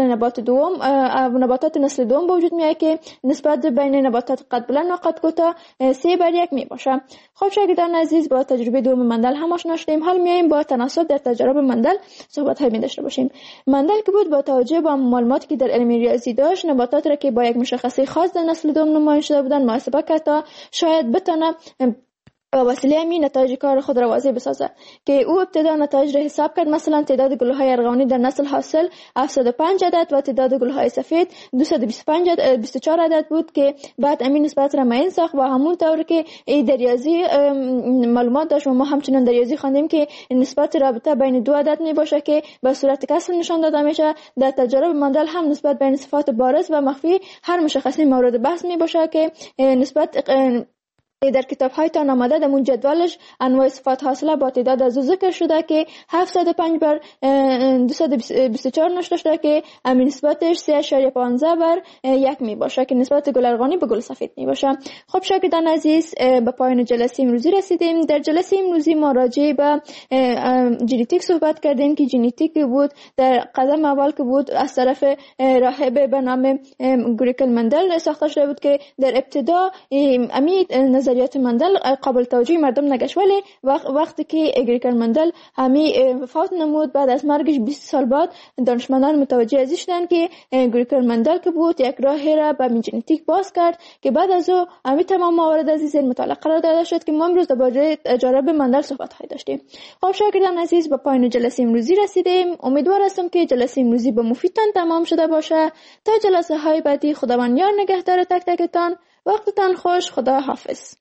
نباتات نسل دوم به وجود میاد که نسبت بین نباتات قد بلند و قد کوتاه 3:1 می باشه. خب شاگردان عزیز، با تجربه دوم مندل هم آشنا شدیم. حال میایم با تناسب در تجارب مندل صحبت های می داشته باشیم. مندل که بود با توجه به معلوماتی که در علم ریاضی داشت، نباتات را که با یک مشخصه خاص در نسل دوم نمایان شده بودند محاسبه کرد تا شاید بتونه و وسیله همین نتایج کار خود را واضح بسازه که او ابتدا نتایج را حساب کرد. مثلا تعداد گل‌های ارغوانی در نسل حاصل 705 عدد و تعداد گل‌های سفید 224 عدد بود که بعد همین نسبت را معین ساخت و همون طور که در ریاضی معلومات داشت و ما همچنان در ریاضی خواندیم که نسبت رابطه بین دو عدد می باشه که به صورت کسر نشان داده میشه. در تجارب مندل هم نسبت بین صفات بارز و مخفی هر مشخصی مورد بحث می باشه که نسبت در کتاب‌های تان آمده در اون جدولش انواع صفات حاصله با تعداد از ذکر شده که 705 بر 224 نشته شده که همین نسبتش 3.15/1 می باشه که نسبت گل ارغوانی به گل سفید می باشه. خب شاگردان عزیز، به پایان جلسه امروزی رسیدیم. در جلسه امروزی ما راجع به ژنتیک صحبت کردیم که ژنتیک بود در قدم اول که بود از طرف راهب به نام گریکل مندل ساخته شده بود که در ابتدا امید نظریات مندل قابل توجه مردم نگشت، ولی وقتی که گریکل مندل وفات نمود بعد از مرگش 20 سال بعد دانشمندان متوجه ازش شدند که گریکل مندل که بود یک راهی را به ژنتیک باز کرد که بعد از او تمام موارد از این مطالعه قرار داده شد که ما امروز درباره تجارب مندل صحبت های داشتیم. خب شاگردان عزیز، به پایان جلسه امروزی رسیدیم. امیدوار هستم که جلسه امروزی به مفیدتان تمام شده باشه. تا جلسه های بعدی خداوند یار نگهدار تک تکتان. وقتتان خوش. خدا حافظ.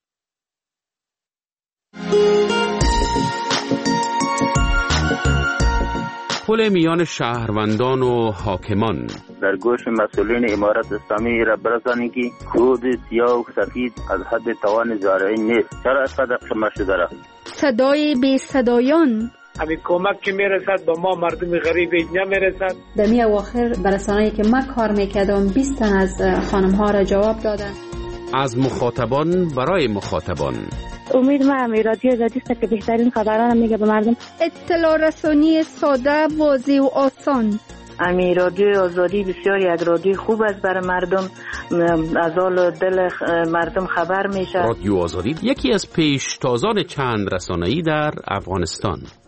پل میان شهروندان و حاکمان. در گوش مسئولین امارت اسلامی را برسانید که کود سیاه و سفید از حد توان زارعین نیست. چرا اینقدر شما شده را؟ صدای بی صدایان. همین کمک که میرسد به ما مردم غریب نمیرسد. در می اواخر برسانه‌ای که من کار میکردم 20 تن از خانم ها را جواب دادن. از مخاطبان برای مخاطبان. امید ما رادیو آزادی است که بهترین خبران میگه به مردم. اطلاع رسانی ساده، واضح و آسان. رادیو آزادی بسیار یک رادیو خوب است برای مردم، از حال دل مردم خبر میشه. رادیو آزادی یکی از پیشتازان چند رسانه‌ای در افغانستان.